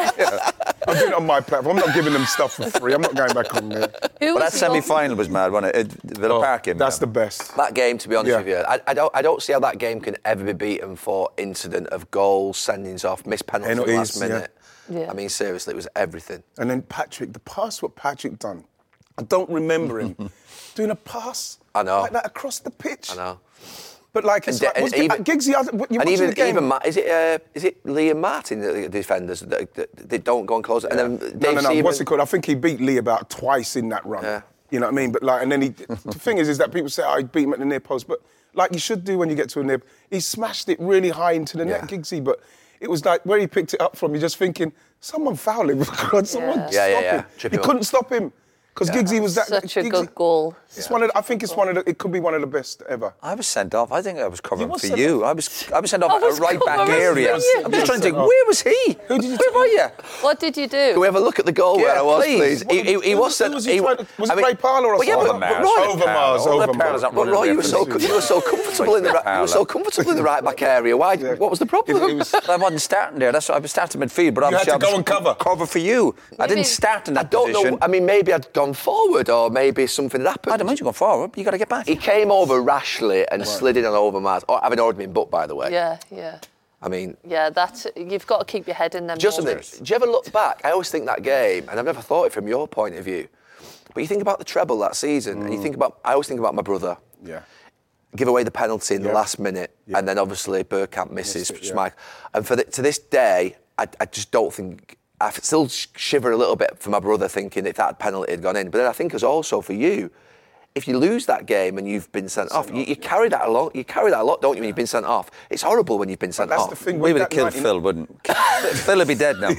it on my platform. I'm not giving them stuff for free. I'm not going back on there. But that semi-final was mad, wasn't it? Villa Park game. That's the best. That game, to be honest with you, I don't see how that game can ever be beaten for incident of goals, sendings off, missed penalties at the last minute. Yeah. I mean, seriously, it was everything. And then Patrick, the pass what Patrick done, I don't remember him doing a pass like that across the pitch. I know. But Giggsy, you watching the game? Is it Lee and Martin, the defenders, that they don't go and close it? And then no. What's it called? I think he beat Lee about twice in that run. Yeah. You know what I mean? But and then the thing is that people say, he beat him at the near post, but you should do when you get to a near. He smashed it really high into the net, Giggsy, but it was where he picked it up from, you're just thinking, someone foul him. Someone stop him. He couldn't stop him. Because Giggsy was that such a good goal. It's I think it's it could be one of the best ever. I was sent off. I think I was covering for you. I was sent off at a right back covering area. for you. I'm just trying to think, where was he? Who did you Where were you? What did you do? Can we have a look at the goal where I was, please? He was sent. Was it Ray Parlour or something? Overmars. But Roy, you were so comfortable in the right back area. Why? What was the problem? I wasn't starting there. That's why I was starting midfield, but obviously I was go and cover for you. I didn't start in that position. I don't know. I mean, maybe I'd gone forward, or maybe something had happened. I don't mind you going forward. You got to get back. He came over rashly and slid in on Overmars. Having already been booked, by the way. Yeah. I mean... Yeah, you've got to keep your head in them Just moments. do you ever look back? I always think that game, and I've never thought it from your point of view, but you think about the treble that season, and I always think about my brother. Yeah. Give away the penalty in the last minute, and then obviously Bergkamp misses. And to this day, I just don't think... I still shiver a little bit for my brother thinking if that penalty had gone in. But then I think as also for you, if you lose that game and you've been sent off, you carry that a lot. You carry that a lot, don't you, when you've been sent off? It's horrible when you've been sent off. That's the thing. We would have killed Phil, wouldn't we? Phil would be dead now.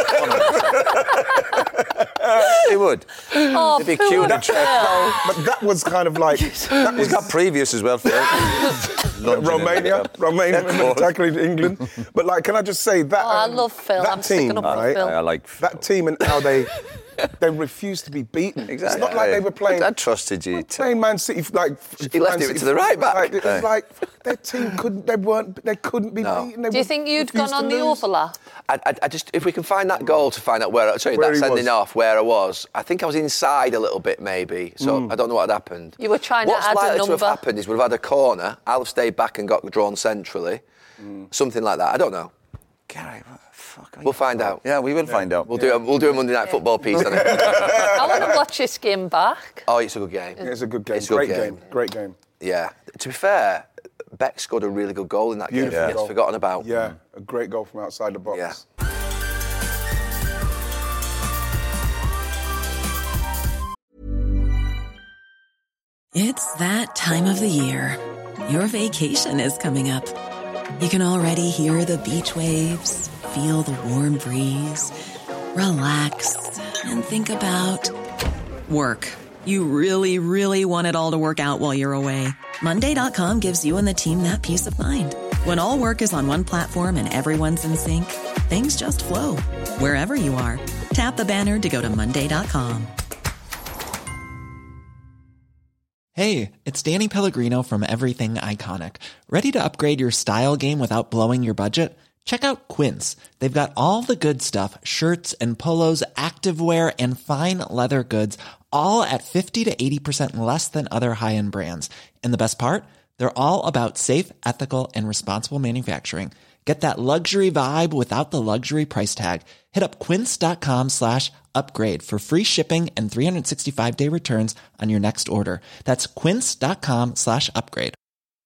He would. Oh, He'd be cute and But that was kind of like... He's got previous as well, Phil. Romania, tackling England. But like, can I just say that? I love Phil. I'm sticking up for Phil. I like Phil. That team and how they refused to be beaten. Exactly. It's not like they were playing. I trusted you. Playing Man City, like he left it to the right back. Like, it was like their team couldn't be beaten. Do you think you'd gone on the overlap? I just, if we can find that goal to find out that sending off where I was. I think I was inside a little bit maybe, so I don't know what had happened. You were trying to add a number. What's likely to have happened is we'd have had a corner. I'll have stayed back and got drawn centrally, something like that. I don't know. Gary, what the fuck? We'll find out. Yeah, we will find out. We'll do a Monday Night Football piece on it. I want to watch this game back. Oh, it's a good game. It's a good game. Great game. Yeah. To be fair, Beck scored a really good goal in that game. Beautiful goal. It's forgotten about. Yeah, a great goal from outside the box. Yeah. It's that time of the year. Your vacation is coming up. You can already hear the beach waves, feel the warm breeze, relax, and think about work. You really, really want it all to work out while you're away. Monday.com gives you and the team that peace of mind. When all work is on one platform and everyone's in sync, things just flow. Wherever you are, tap the banner to go to Monday.com. Hey, it's Danny Pellegrino from Everything Iconic. Ready to upgrade your style game without blowing your budget? Check out Quince. They've got all the good stuff, shirts and polos, activewear, and fine leather goods, all at 50 to 80% less than other high-end brands. And the best part? They're all about safe, ethical, and responsible manufacturing. Get that luxury vibe without the luxury price tag. Hit up quince.com/upgrade for free shipping and 365-day returns on your next order. That's quince.com/upgrade.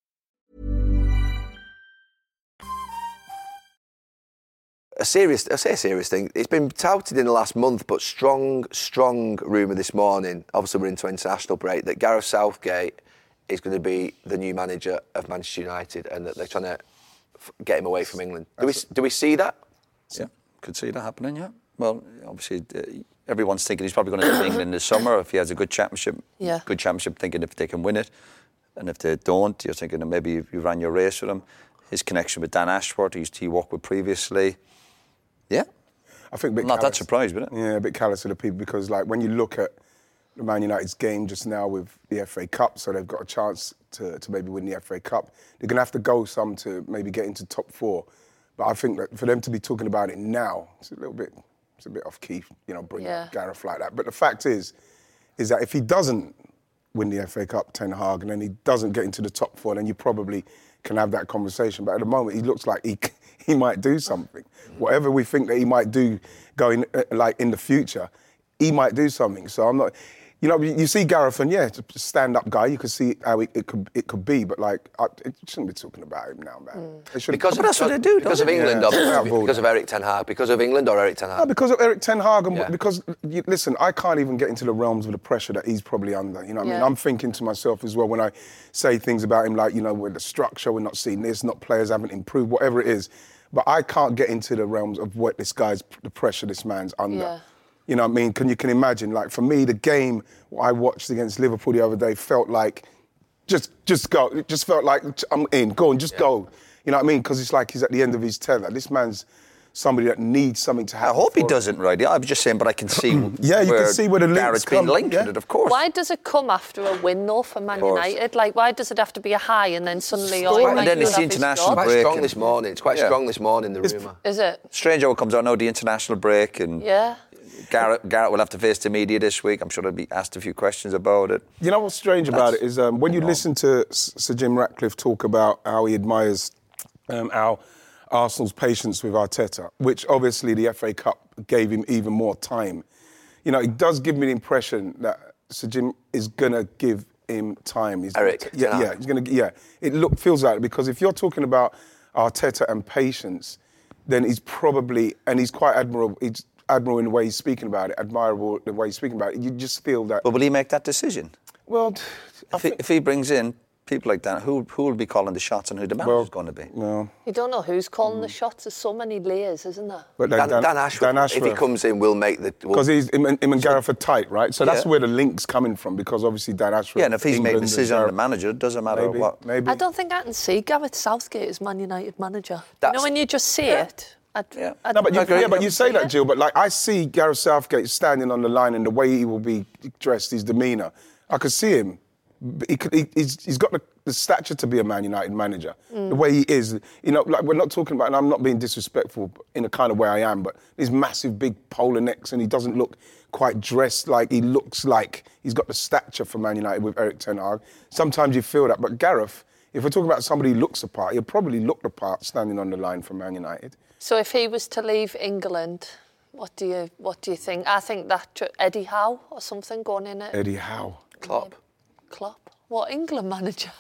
I say a serious thing. It's been touted in the last month, but strong rumour this morning, obviously we're into international break, that Gareth Southgate is going to be the new manager of Manchester United and that they're trying to get him away from England. Do we see that? Yeah, could see that happening, yeah. Well, obviously, everyone's thinking he's probably going to go to England this summer if he has a good championship. Yeah. Good championship, thinking if they can win it. And if they don't, you're thinking that maybe you ran your race with him. His connection with Dan Ashworth, he worked with previously. Yeah. I think a bit not that surprised with it. Yeah, a bit callous to the people because, like, when you look at the Man United's game just now with the FA Cup, so they've got a chance to maybe win the FA Cup. They're going to have to go some to maybe get into top four. But I think that for them to be talking about it now, it's a bit off key, bringing Gareth like that. But the fact is that if he doesn't win the FA Cup, Ten Hag, and then he doesn't get into the top four, then you probably can have that conversation. But at the moment, he looks like he might do something. Whatever we think that he might do going like in the future, he might do something. So I'm not. You see Gareth, and it's a stand-up guy. You could see how it could be, but it shouldn't be talking about him now, man. Because that's what they do. Because of England, because of Eric Ten Hag, because of England or Eric Ten Hag. No, because of Eric Ten Hag, and because listen, I can't even get into the realms of the pressure that he's probably under. You know what I mean? I'm thinking to myself as well when I say things about him, like with the structure, we're not seeing this, not players haven't improved, whatever it is. But I can't get into the realms of what the pressure this man's under. You know what I mean? You can imagine, like, for me, the game I watched against Liverpool the other day felt like, just go. It just felt like, I'm in, go on, just go. You know what I mean? Because it's like he's at the end of his tether. This man's somebody that needs something to happen. I hope he doesn't, right? I was just saying, but I can see yeah, you can see where the links Garrett's been linked with it, of course. Why does it come after a win, though, for Man United? Like, why does it have to be a high and then suddenly... And then it's the international break. It's quite strong this morning. It's quite strong this morning, the rumour. Is it? Strange how it comes out now, the international break, and Garrett will have to face the media this week. I'm sure he'll be asked a few questions about it. You know what's strange about it is when you listen to Sir Jim Ratcliffe talk about how he admires our Arsenal's patience with Arteta, which obviously the FA Cup gave him even more time. You know, it does give me the impression that Sir Jim is going to give him time. Eric. He's going to. It feels like it, because if you're talking about Arteta and patience, then he's probably, and he's quite admirable. He's admirable in the way he's speaking about it, admirable in the way he's speaking about it. You just feel that. But will he make that decision? Well, if he brings in people like that, who will be calling the shots and who the manager's going to be? No. You don't know who's calling the shots. There's so many layers, isn't there? But Dan Ashworth, if he comes in, will make the... Because him and Gareth are tight, right? So that's where the link's coming from, because obviously Dan Ashworth... Yeah, and if he's making a decision on the manager, it doesn't matter what... Maybe. I don't think I can see Gareth Southgate as Man United manager. You know, when you just see it... But you say that, Jill, but like I see Gareth Southgate standing on the line and the way he will be dressed, his demeanour. I could see him. He's got the stature to be a Man United manager. The way he is, you know, like we're not talking about, and I'm not being disrespectful in a kind of way I am, but his massive big polar necks, and he doesn't look quite dressed like he looks like he's got the stature for Man United with Erik ten Hag. Sometimes you feel that, but Gareth, if we're talking about somebody who looks the part, he'll probably look the part standing on the line for Man United. So if he was to leave England, what do you think? I think that Eddie Howe or something going in it. Eddie Howe. Klopp. What, England manager?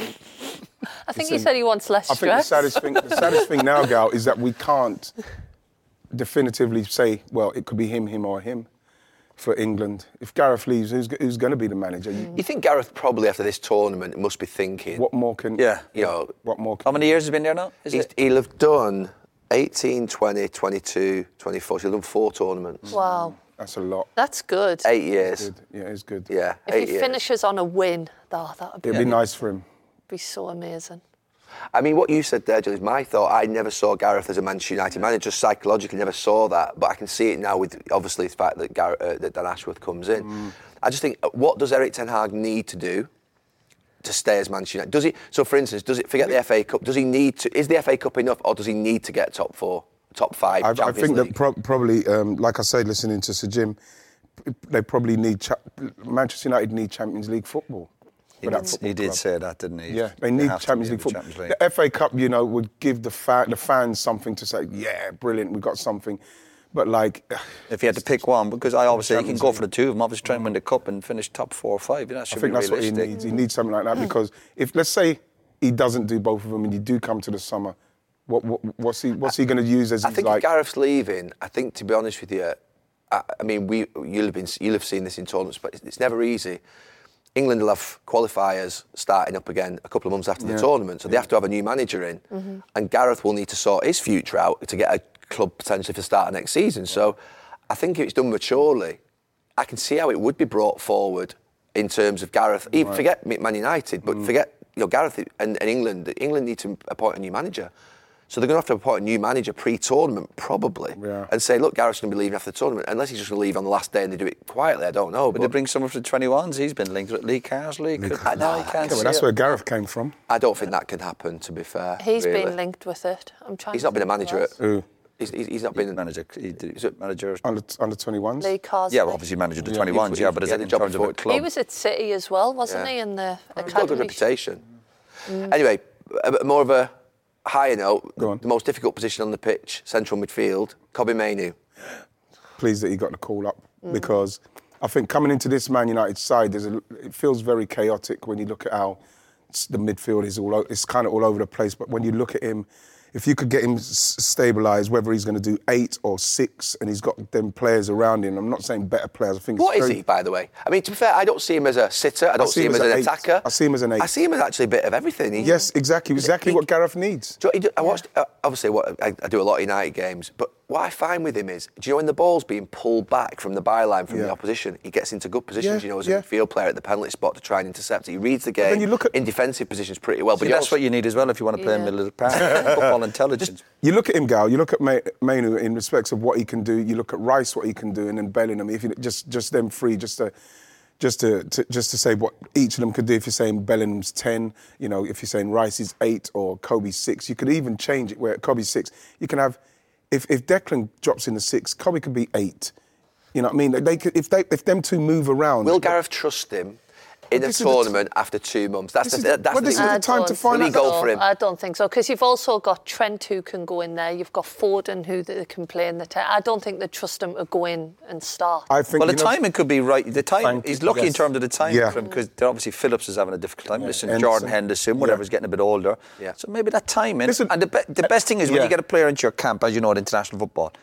I think he said he wants less stress. I think the saddest thing now, Gal, is that we can't definitively say, well, it could be him or him for England. If Gareth leaves, who's going to be the manager? You think Gareth probably after this tournament must be thinking... What more can... Yeah. You know... What more can... How many years has he been there now? He'll have done 18, 20, 22, 24. He'll have done 4 tournaments. Wow. That's a lot. That's good. 8 years. Good. Yeah, it's good. Yeah, if he finishes on a win, that would be... It'd be nice for him. Be so amazing. I mean, what you said there, Jill, is my thought. I never saw Gareth as a Manchester United manager. Just psychologically, never saw that. But I can see it now with, obviously, the fact that that Dan Ashworth comes in. I just think, what does Erik ten Hag need to do to stay as Manchester United? Does he? So, for instance, forget the FA Cup? Does he need to? Is the FA Cup enough, or does he need to get top 4, top 5? I think League? That probably, like I said, listening to Sir Jim, they probably need Manchester United need Champions League football. He did say that, didn't he? Yeah, they need Champions League football. The FA Cup, you know, would give the fans something to say, yeah, brilliant, we've got something. But like... If you had to pick one, because I always say you can go for the two of them, obviously try and win the Cup and finish top 4 or 5. You know, I think that's what he needs. He needs something like that, because if, let's say, he doesn't do both of them and you do come to the summer, what's he going to use as I think if Gareth's leaving, I think, to be honest with you, I mean, you'll have seen this in tournaments, but it's never easy. England will have qualifiers starting up again a couple of months after the tournament, so they have to have a new manager in. And Gareth will need to sort his future out to get a club potentially for the start of next season. So I think if it's done maturely, I can see how it would be brought forward in terms of Gareth. Even forget Man United, but forget Gareth and England. England need to appoint a new manager. So they're going to have to appoint a new manager pre-tournament, probably, and say, look, Gareth's going to be leaving after the tournament, unless he's just going to leave on the last day and they do it quietly, I don't know. But they bring someone from the 21s, he's been linked with Lee Carsley. That's where Gareth came from. I don't think that can happen, to be fair. He's been linked with it. He's not been a manager at... Who? He's not been a manager. He's a manager under 21s. Lee Carsley. Yeah, well, obviously manager the 21s. But in terms of a club, he was at City as well, wasn't he? In the academy. He's got a good reputation. Anyway, more of a higher note. Go on. The most difficult position on the pitch, central midfield, Kobbie Mainoo. Pleased that he got the call up, because I think coming into this Man United side, it feels very chaotic when you look at how the midfield is it's kind of all over the place. But when you look at him, if you could get him stabilised, whether he's going to do 8 or 6, and he's got them players around him, I'm not saying better players. I think. What is he, by the way? I mean, to be fair, I don't see him as a sitter. I don't see him as an attacker. I see him as an 8. I see him as actually a bit of everything. Yes, exactly what Gareth needs. I watched, obviously, I do a lot of United games, but what I find with him is, do you know when the ball's being pulled back from the byline from the opposition, he gets into good positions, as a midfield player at the penalty spot to try and intercept it. He reads the game in defensive positions pretty well. But that's what you need as well if you want to play in the middle of the park. Football intelligence. You look at him, Gal, you look at Mainu in respects of what he can do, you look at Rice, what he can do, and then Bellingham, if you just them three, just to say what each of them could do. If you're saying Bellingham's 10, if you're saying Rice is 8 or Kobe's 6, you could even change it where Kobe's 6. You can have, if Declan drops in the 6, Kobe could be 8. You know what I mean? They could, if them two move around. Will Gareth trust him in a tournament after 2 months? That's the time to find out. Goal for him. I don't think so, because you've also got Trent who can go in there. You've got Foden who they can play in the 10. I don't think they trust him to go in and start. I think, the timing could be right. The time he's lucky in terms of the timing for him, because obviously Phillips is having a difficult time. Listen, Jordan Henderson, whatever's getting a bit older. Yeah. So maybe that timing. And the best thing is when you get a player into your camp, as you know, in international football.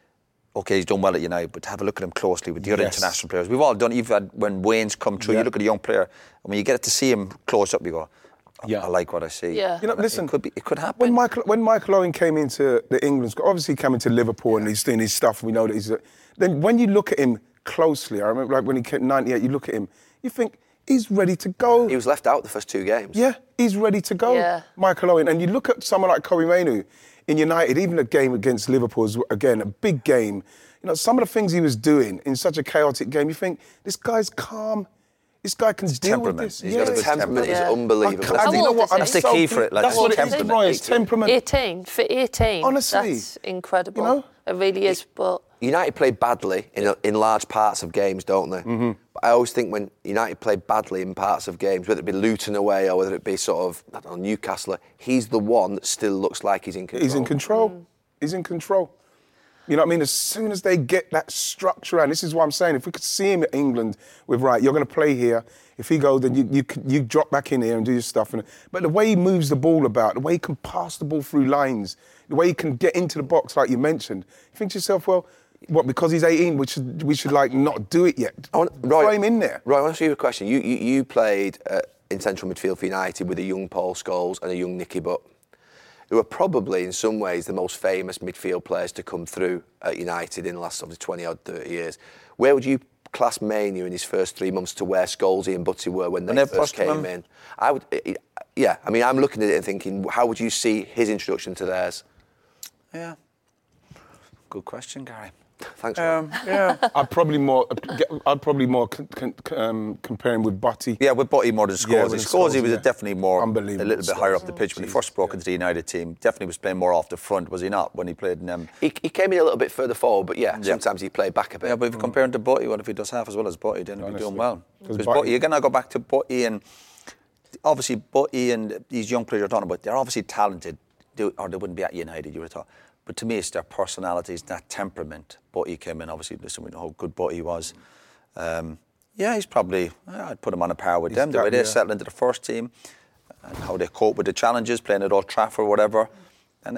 Okay, he's done well at United, but have a look at him closely with the other international players. We've all done. You've had when Wayne's come through. You look at a young player, and when you get to see him close up, you go, I like what I see. Yeah. Listen, it could happen. When Michael Owen came into the England squad, obviously he came into Liverpool and he's doing his stuff. We know that he's. Then when you look at him closely, I remember like when he came 98, you look at him, you think he's ready to go. He was left out the first 2 games. Yeah, he's ready to go, Michael Owen. And you look at someone like Kobe Mainoo in United, even a game against Liverpool was, again, a big game. Some of the things he was doing in such a chaotic game, you think, this guy's calm. This guy can deal with this. He's got a temperament. He's unbelievable. That's the key for it. That's what it is, Brian. It's temperament. 18. For 18. Honestly. That's incredible. It really is. But United play badly in large parts of games, don't they? Mm-hmm. But I always think when United play badly in parts of games, whether it be Luton away or whether it be sort of, I don't know, Newcastle, he's the one that still looks like he's in control. He's in control. He's in control. You know what I mean? As soon as they get that structure, and this is what I'm saying, if we could see him at England with, right, you're going to play here. If he goes, then you drop back in here and do your stuff. But the way he moves the ball about, the way he can pass the ball through lines, the way he can get into the box, like you mentioned, you think to yourself, well, what, because he's 18, we should like not do it yet? Throw him in there. Right, I want to ask you a question. You played in central midfield for United with a young Paul Scholes and a young Nicky Butt, who are probably in some ways the most famous midfield players to come through at United in the last 20-odd, 30 years. Where would you class Mainoo in his first 3 months to where Scholesy and Butty were when they first came in? I would, I mean, I'm looking at it and thinking, how would you see his introduction to theirs? Yeah. Good question, Gary. Thanks. I'd probably more compare him with Butty. Yeah, with Butty more than Scholesy. Yeah, Scholesy was definitely more, a unbelievable. little bit higher up the pitch when he first broke into the United team. Definitely was playing more off the front, was he not? When he played in them, he came in a little bit further forward, but sometimes he played back a bit. Yeah, but if you compare him to Butty, what if he does half as well as Butty? Then he'll be doing well. Because Butty, again, I go back to Butty, and obviously Butty and these young players you're talking about, they're obviously talented, or they wouldn't be at United. You would have thought. But to me, it's their personalities, that temperament. Butty came in, obviously, listen, we know how good Butty was. He's probably, I'd put him on a par with them. The way they settled into the first team and how they cope with the challenges, playing at Old Trafford or whatever. And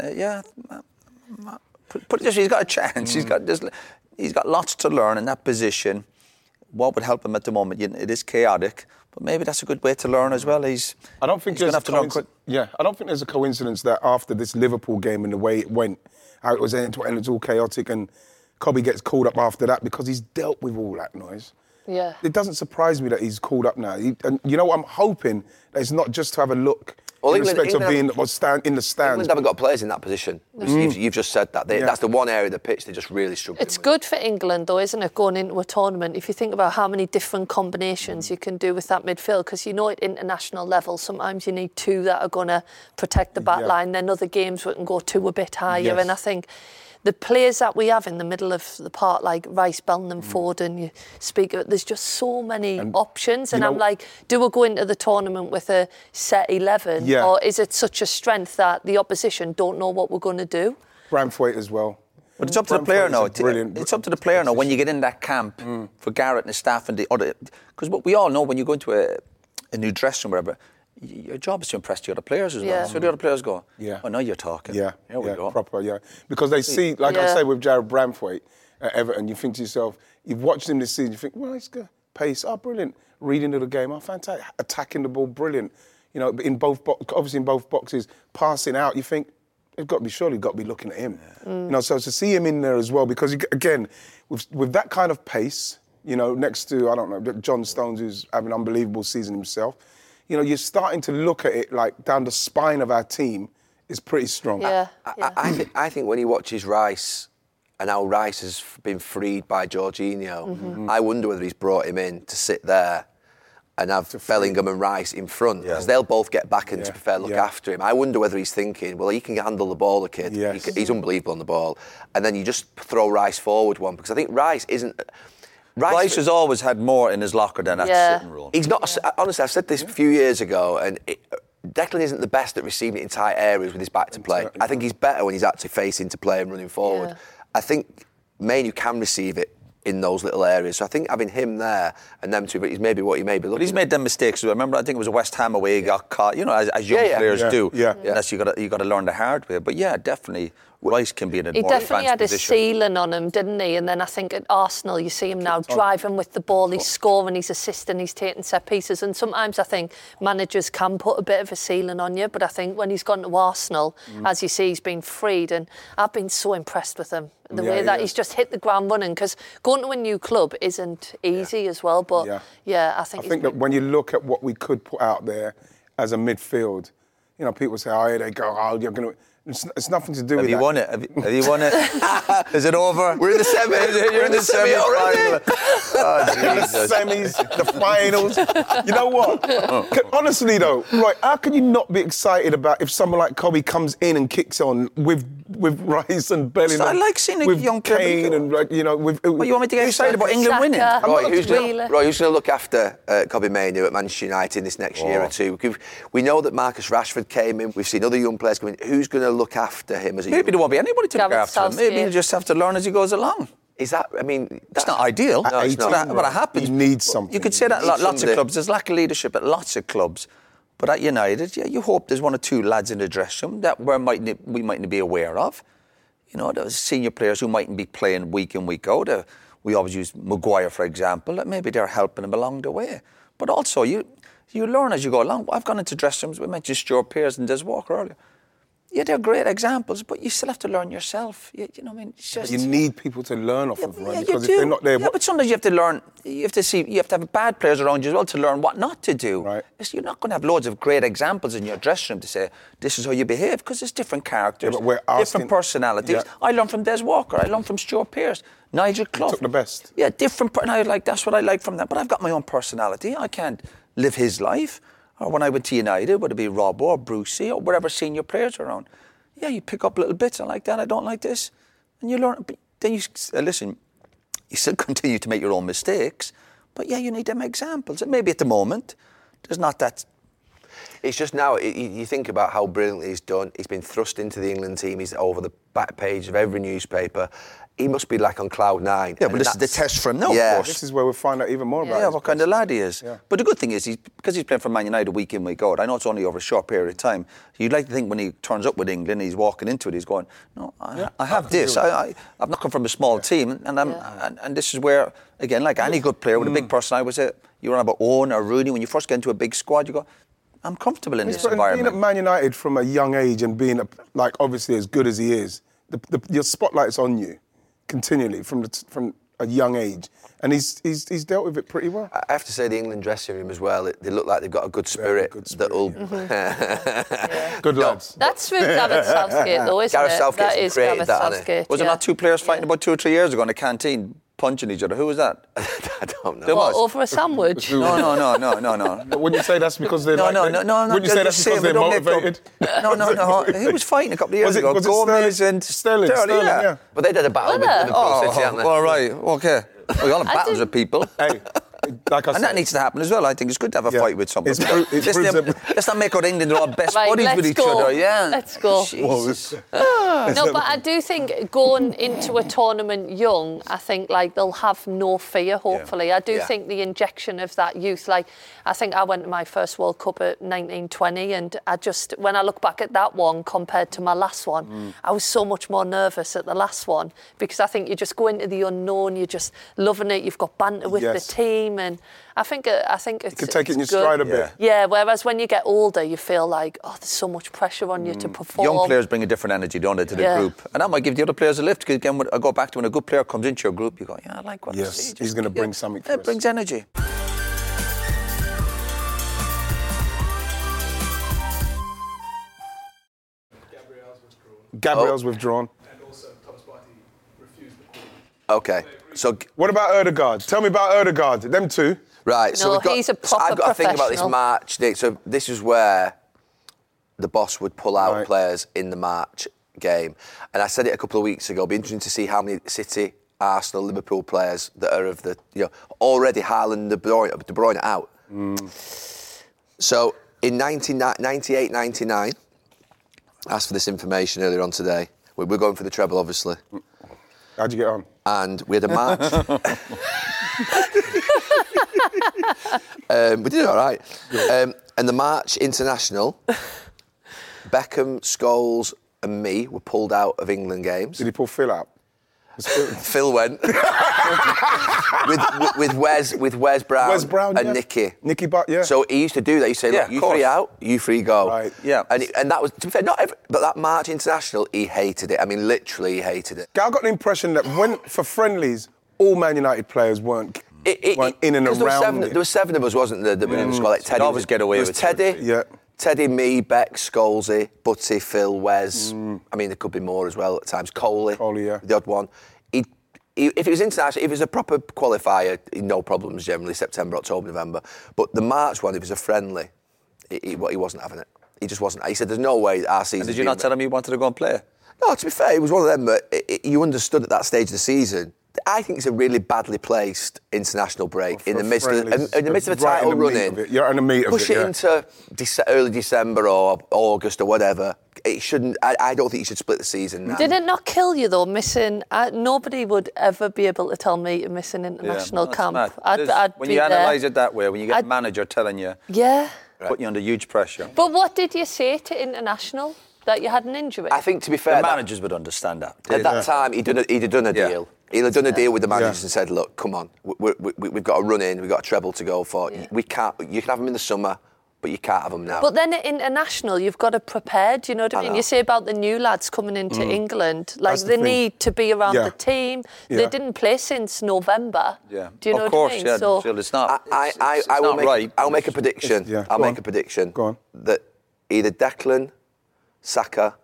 he's got a chance. He's got lots to learn in that position. What would help him at the moment? It is chaotic, but maybe that's a good way to learn as well. I don't think going to have to learn quick. Yeah, I don't think there's a coincidence that after this Liverpool game and the way it went, how it was end-to-end, it's all chaotic, and Kobe gets called up after that because he's dealt with all that noise. Yeah. It doesn't surprise me that he's called up now. And you know what? I'm hoping that it's not just to have a look in respect of being in the stands. England haven't got players in that position. You've just said that. That's the one area of the pitch they just really struggle with. It's good for England, though, isn't it, going into a tournament? If you think about how many different combinations you can do with that midfield, because you know at international level, sometimes you need two that are going to protect the back line, then other games we can go two a bit higher. And I think the players that we have in the middle of the park, like Rice, Bellingham, Foden, you speak of it, there's just so many options. And I'm like, do we go into the tournament with a set 11? Yeah. Or is it such a strength that the opposition don't know what we're going to do? Branthwaite as well. But it's up to the player now. It's up to the player now when you get in that camp for Garrett and the staff and the other. Because what we all know, when you go into a new dressing room or whatever, your job is to impress the other players as well. So the other players go, oh, now you're talking. Here we go. Proper, Because they see, like I say with Jared Branthwaite at Everton, you think to yourself, you've watched him this season, you think, well, he's got pace, brilliant. Reading of the game, fantastic. Attacking the ball, brilliant. You know, obviously in both boxes, passing out, you think, they've got to be surely got to be looking at him. You know, so to see him in there as well, because again, with that kind of pace, you know, next to, I don't know, John Stones, who's having an unbelievable season himself, you know, you're starting to look at it like down the spine of our team is pretty strong. Yeah. I think when he watches Rice and how Rice has been freed by Jorginho, I wonder whether he's brought him in to sit there and have Bellingham and Rice in front, because they'll both get back and to be fair, look after him. I wonder whether he's thinking, well, he can handle the ball, the kid. Yes. He's unbelievable on the ball. And then you just throw Rice forward one, because I think Rice isn't... Rice has always had more in his locker than that sitting room. He's not... Honestly, I've said this a few years ago, and Declan isn't the best at receiving it in tight areas with his back to play. I think he's better when he's actually facing to play and running forward. Yeah. I think Mainoo can receive it in those little areas. So I think having him there and them two, but he's maybe what he may be looking. But he's made them mistakes. Remember, I think it was a West Ham away. He got caught. You know, as young players do. Unless you got to learn the hard way. But yeah, definitely, Rice can be in a more advanced position. He definitely had a ceiling on him, didn't he? And then I think at Arsenal, you see him now driving with the ball. He's scoring, he's assisting, he's taking set pieces. And sometimes I think managers can put a bit of a ceiling on you. But I think when he's gone to Arsenal, as you see, he's been freed. And I've been so impressed with him. The way that he's just hit the ground running, because going to a new club isn't easy as well. But I think that when you look at what we could put out there as a midfield, you know, people say, oh, here they go, oh, you're going to... It's nothing to do with that. Have you won it? Have you won it? Is it over? We're in the semi. You're in the semi already. Oh, Jesus. The semis, the finals. You know what? Honestly, though, right? How can you not be excited about if someone like Kobe comes in and kicks on with Rice and Bellingham? I like seeing a young Kane and you know with. Well, you want me to get excited about England winning? Roy, who's going to look after Kobe Mainoo at Manchester United in this next year or two? We know that Marcus Rashford came in. We've seen other young players come in. Who's going to look after him as a maybe there won't be anybody to look after him. Maybe he'll just have to learn as he goes along. Is that? I mean, that's not ideal. No, it's not. But it happens. You need something. You could say that at lots of clubs. There's lack of leadership at lots of clubs. But at United, you hope there's one or two lads in the dressing room that we mightn't be aware of. You know, there's senior players who mightn't be playing week in, week out. We always use Maguire, for example. That maybe they're helping him along the way. But also, you learn as you go along. I've gone into dressing rooms. We mentioned Stuart Pearce and Des Walker earlier. Yeah, they're great examples, but you still have to learn yourself. You know what I mean? It's just, you need people to learn off of, right? Because if they're not there... Yeah, but sometimes you have to learn, you have to have bad players around you as well to learn what not to do. Right. You're not going to have loads of great examples in your dressing room to say, this is how you behave, because there's different characters, different personalities. Yeah. I learned from Des Walker, I learned from Stuart Pearce, Nigel Clough. Took the best. Yeah, different, and that's what I like from them. But I've got my own personality. I can't live his life. Or when I went to United, would it be Robbo or Brucey or whatever senior players are around. Yeah, you pick up little bits. I like that. I don't like this, and you learn. But then you listen. You still continue to make your own mistakes, but yeah, you need them examples. And maybe at the moment, there's not that. It's just now. You think about how brilliantly he's done. He's been thrust into the England team. He's over the back page of every newspaper. He must be like on cloud nine. Yeah, but this is the test for him now, of course. This is where we'll find out even more about what kind of lad he is. Yeah. But the good thing is, because he's playing for Man United week in, week out, I know it's only over a short period of time, you'd like to think when he turns up with England, he's walking into it, he's going, no, I have this. I've not come from a small team, and this is where, again, like any good player with a big personality, you run about Owen or Rooney, when you first get into a big squad, you go, I'm comfortable in this environment. Being at Man United from a young age and being, obviously as good as he is, your spotlight's on you. Continually from a young age, and he's dealt with it pretty well. I have to say the England dressing room as well. They look like they've got a good spirit. That'll good lads. That's with Gareth Southgate, though, isn't Gareth it? Southgate's That is created Gareth that, Southgate. Was there not two players fighting about 2 or 3 years ago in a canteen, punching each other? Who was that? I don't know. There was. Over a sandwich? No. Wouldn't you say that's because they're No. Wouldn't you say that's because they're motivated? No. He was fighting a couple of years ago. Was it Gomez and Sterling, yeah. But they did a battle with Liverpool City, haven't they? All right, okay. We all have battles with people. Hey, like I said, and that needs to happen as well. I think it's good to have a fight with somebody. Let's not make our England all best buddies with each other. Yeah, let's go. No, but I do think going into a tournament young, I think they'll have no fear. Hopefully, I do think the injection of that youth. I think I went to my first World Cup at 1920, and when I look back at that one compared to my last one, I was so much more nervous at the last one because I think you just go into the unknown. You're just loving it. You've got banter with the team. time, and I think it's You can take it in your good. stride a bit. Yeah, whereas when you get older, you feel like, oh, there's so much pressure on you to perform. Young players bring a different energy, don't they, to the group. And that might give the other players a lift. Because again, I go back to when a good player comes into your group, you go, yeah, I like what I see. He's going to bring something for us. It brings energy. Gabriel's withdrawn. And also Thomas Partey refused the call. Okay. So what about Ødegaard? Tell me about Ødegaard. Them two. Right. So No, we've got, he's a proper I've got to think about this professional. March, Nick. So this is where the boss would pull out players in the March game. And I said it a couple of weeks ago. It'll be interesting to see how many City, Arsenal, Liverpool players that are of the, already Haaland, De Bruyne out. So in 98-99, I asked for this information earlier on today. We're going for the treble, obviously. How'd you get on? And we had a match. We did all right. And the March International, Beckham, Scholes and me were pulled out of England games. Did he pull Phil out? Phil went. with Wes Brown, and Nicky. Nicky Butt, yeah. So he used to do that. He'd say, look, you three out, you three go. Right. Yeah. And that was, to be fair, but that March International, he hated it. I mean, literally, he hated it. I got the impression that for friendlies, all Man United players weren't in and around it. There were 7 of us, wasn't there, that were in the squad. Like Teddy always get away with with Teddy. Yeah. Teddy, me, Beck, Scholesy, Butty, Phil, Wes. I mean, there could be more as well at times. Coley, yeah. The odd one. If it was international, if it was a proper qualifier, no problems generally, September, October, November. But the March one, if it was a friendly, he wasn't having it. He just wasn't. He said, there's no way our season... Did you not tell him you wanted to go and play? No, to be fair, it was one of them that you understood at that stage of the season. I think it's a really badly placed international break in the midst of a title run-in. You're in the meat of it. Push it into early December or August or whatever. It shouldn't. I don't think you should split the season now. Did it not kill you though, missing? Nobody would ever be able to tell me to miss an international camp. When you analyse it that way, when you get a manager telling you, put you under huge pressure. But what did you say to international? That you had an injury? I think, to be fair, the managers would understand that. At that time, he'd done a deal. He'd have done a deal with the managers and said, look, come on, we've got a run in, we've got a treble to go for. Yeah. You can have them in the summer, but you can't have them now. But then at international, you've got to prepare, do you know what I mean? You say about the new lads coming into England, like they need to be around the team. Yeah. They didn't play since November. Yeah. Do you know what I mean? Yeah, so it's not. I'll make a prediction. I'll make a prediction. Go on. That either Declan, Saka,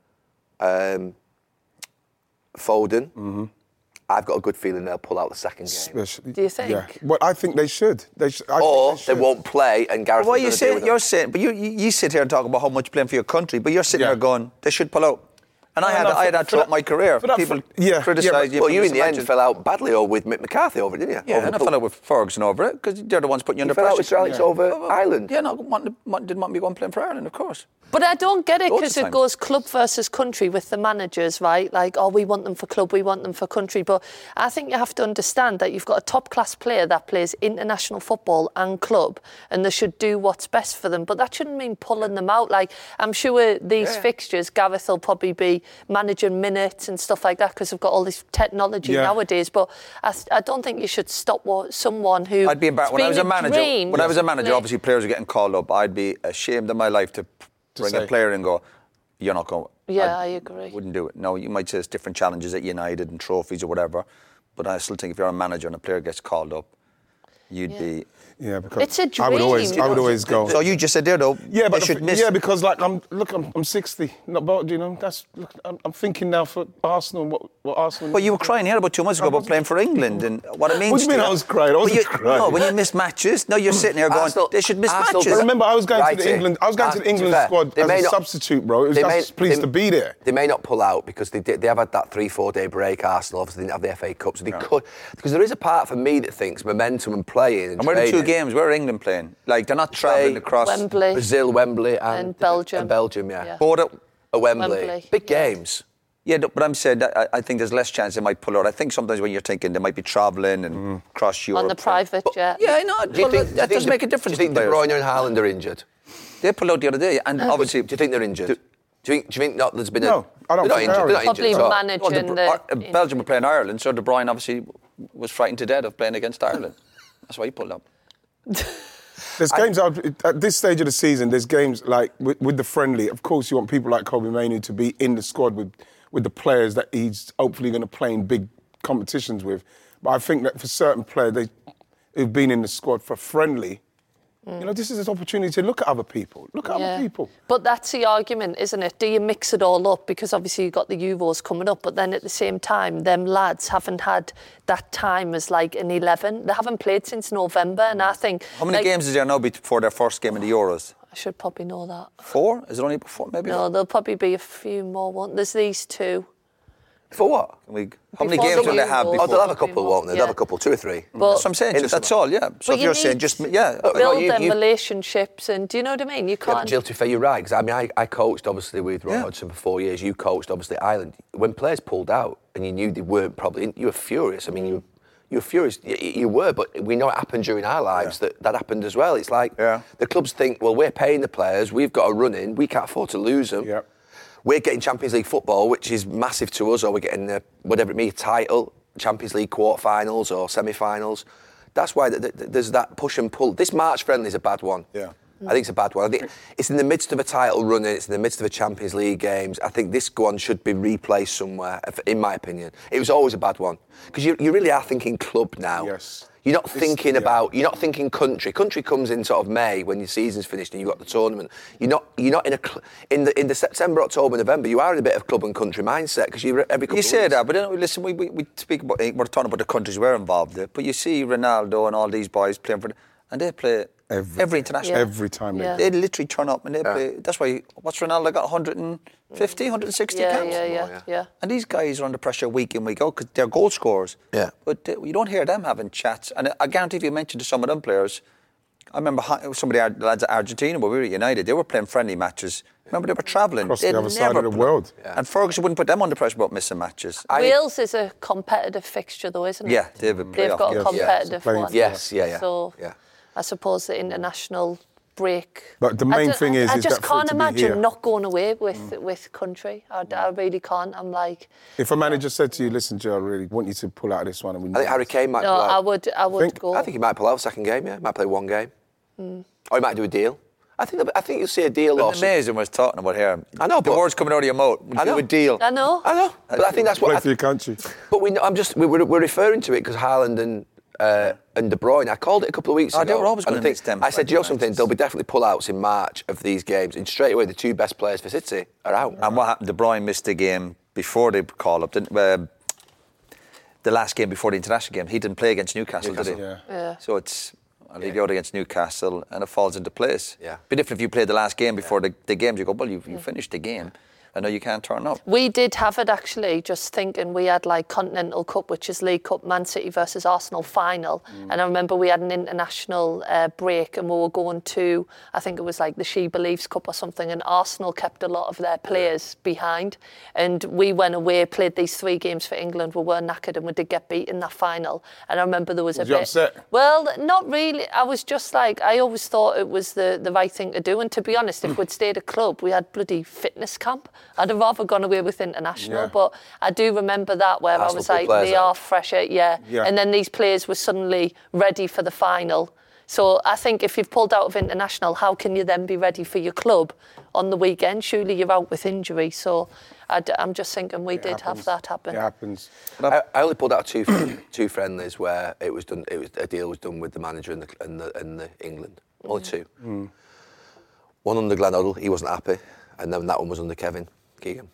Foden. I've got a good feeling they'll pull out the second game. Do you think? Yeah. Well, I think they should. They won't play and Gareth. Well, you're saying, but you sit here and talk about how much playing for your country, but you're sitting there going, they should pull out. And I had that throughout my career. People criticise you. Well, you in the end fell out badly with Mick McCarthy over it, didn't you? Yeah, and I fell out with Ferguson over it, because they're the ones putting you under pressure. You fell out with Sir Alex over Ireland. Yeah, no, didn't want me going playing for Ireland, of course. But I don't get it, because it goes club versus country with the managers, right? Like, we want them for club, we want them for country. But I think you have to understand that you've got a top-class player that plays international football and club, and they should do what's best for them. But that shouldn't mean pulling them out. Like, I'm sure these fixtures, Gareth will probably be managing minutes and stuff like that, because they've got all this technology nowadays. But I don't think you should stop someone who... I'd be embarrassed. When I was a manager, obviously players are getting called up. I'd be ashamed of my life to bring a player and go, you're not going. Yeah, I agree. Wouldn't do it. No, you might say it's different challenges at United and trophies or whatever, but I still think if you're a manager and a player gets called up, you'd be... Yeah, because it's a dream. I would always go. So you just said there though. Yeah, but they should miss. Yeah, because like I'm 60. But you know, I'm thinking now for Arsenal. What Arsenal? Well, you were crying here about 2 months ago about playing for England, and what it means. What do you mean I was crying? I wasn't crying. No, when you miss matches, now you're sitting here going, they should miss matches. But remember, I was going to the England. I was going to the England squad as a substitute, bro. It was just pleased to be there. They may not pull out because they have had that 3-4 day break. Arsenal obviously didn't have the FA Cup, so they could. Because there is a part for me that thinks momentum and playing. And we're in 2 games. Where are England playing? Like, they're not travelling across Wembley. Brazil, Wembley, and Belgium. And Belgium, yeah. Both at Wembley. Big games. Yeah, but I'm saying that I think there's less chance they might pull out. I think sometimes when you're thinking they might be travelling and cross Europe. On the private jet. Yeah, I know. That does make a difference. Do you think De Bruyne and Haaland are injured? They pulled out the other day, and obviously... Do you think they're injured? Do you think not? There's been No, I don't think they're not Probably injured. managing Belgium were playing Ireland, so De Bruyne obviously was frightened to death of playing against Ireland. That's why he pulled up. There's games at this stage of the season. There's games like with the friendly. Of course, you want people like Kobbie Mainoo to be in the squad with the players that he's hopefully going to play in big competitions with. But I think that for certain players who've been in the squad for friendly, you know, this is an opportunity to look at other people. Look at other people. But that's the argument, isn't it? Do you mix it all up? Because obviously you've got the Euros coming up, but then at the same time, them lads haven't had that time as like an 11. They haven't played since November, and I think... How many games is there now before their first game in the Euros? I should probably know that. 4? Is it only 4, maybe? No, there'll probably be a few more, won't there? There's these 2. For what? How many games will they have before? Oh, they'll have a couple, won't they? They'll have a couple, 2 or 3. But that's what I'm saying. That's all, yeah. So if you're saying just... Yeah. Build them relationships and... Do you know what I mean? You can't... Yeah, Jill, to be fair, you're right. Because, I mean, I coached, obviously, with Roy Hodgson for 4 years. You coached, obviously, Ireland. When players pulled out and you knew they weren't probably... You were furious. I mean, you were furious. You were, but we know it happened during our lives. That happened as well. It's like the clubs think, well, we're paying the players. We've got a run in. We can't afford to lose them. Yeah. We're getting Champions League football, which is massive to us, or we're getting whatever it may be, title, Champions League quarterfinals or semi-finals. That's why there's that push and pull. This March friendly is a bad one. Yeah. I think it's a bad one. I think it's in the midst of a title run, it's in the midst of a Champions League games. I think this one should be replaced somewhere, in my opinion. It was always a bad one. Because you really are thinking club now. Yes. You're not thinking about, you're not thinking country. Country comes in sort of May when your season's finished and you've got the tournament. You're not in the September, October, November. You are in a bit of club and country mindset because every couple you of say weeks. that, but then, listen, we speak about, we're talking about the countries we're involved in, but you see Ronaldo and all these boys playing for, and they play every international. Every time they literally turn up and they play. That's why, what's Ronaldo got, 150, 160 caps? Yeah. And these guys are under pressure week in, week out because they're goal scorers. Yeah. But you don't hear them having chats. And I guarantee if you mentioned to some of them players, I remember some of the lads at Argentina, when we were at United, they were playing friendly matches. Remember, they were travelling. Across the other side of the world. Yeah. And Ferguson wouldn't put them under pressure about missing matches. Wales is a competitive fixture, though, isn't it? Yeah, they've got a competitive one. Yes, yeah. So I suppose the international break. But the main thing is I just that can't for it to be here. imagine not going away with country. I really can't. I'm like... If a manager said to you, listen, Joe, I really want you to pull out of this one. And I think Harry Kane might pull out. I would go. I think he might pull out second game, Might play one game. Or he might do a deal. I think you'll see a deal. It's amazing what he's talking about here. I know, the words coming out of your mouth. I know. Do a deal. I know. But I think that's what... Play for your country. But we're referring to it because Haaland and De Bruyne, I called it a couple of weeks ago. They were always going to mix them. I said, you know something, there'll be definitely pull-outs in March of these games. And straight away, the 2 best players for City are out. And what happened? De Bruyne missed the game before they call up. The last game before the international game. He didn't play against Newcastle, did he? Yeah. So it's... I'll leave you out against Newcastle and it falls into place. Yeah. But if you played the last game before the games, you go, well, you finished the game. I know you can't turn up. We did have it, actually, just thinking we had like Continental Cup, which is League Cup, Man City versus Arsenal final. And I remember we had an international break and we were going to, I think it was like the She Believes Cup or something, and Arsenal kept a lot of their players behind. And we went away, played these 3 games for England. We were knackered and we did get beat in that final. And I remember there was a bit... you upset? Well, not really. I was just like, I always thought it was the right thing to do. And to be honest, if we'd stayed at club, we had bloody fitness camp. I'd have rather gone away with international, but I do remember that where I was like, they are fresher, and then these players were suddenly ready for the final. So I think if you've pulled out of international, how can you then be ready for your club on the weekend? Surely you're out with injury. So I'm just thinking we did have that happen. It happens. I only pulled out two friendlies where it was done. A deal was done with the manager and the England. Only 2. One under Glenn Hoddle, he wasn't happy, and then that one was under Kevin Keegan.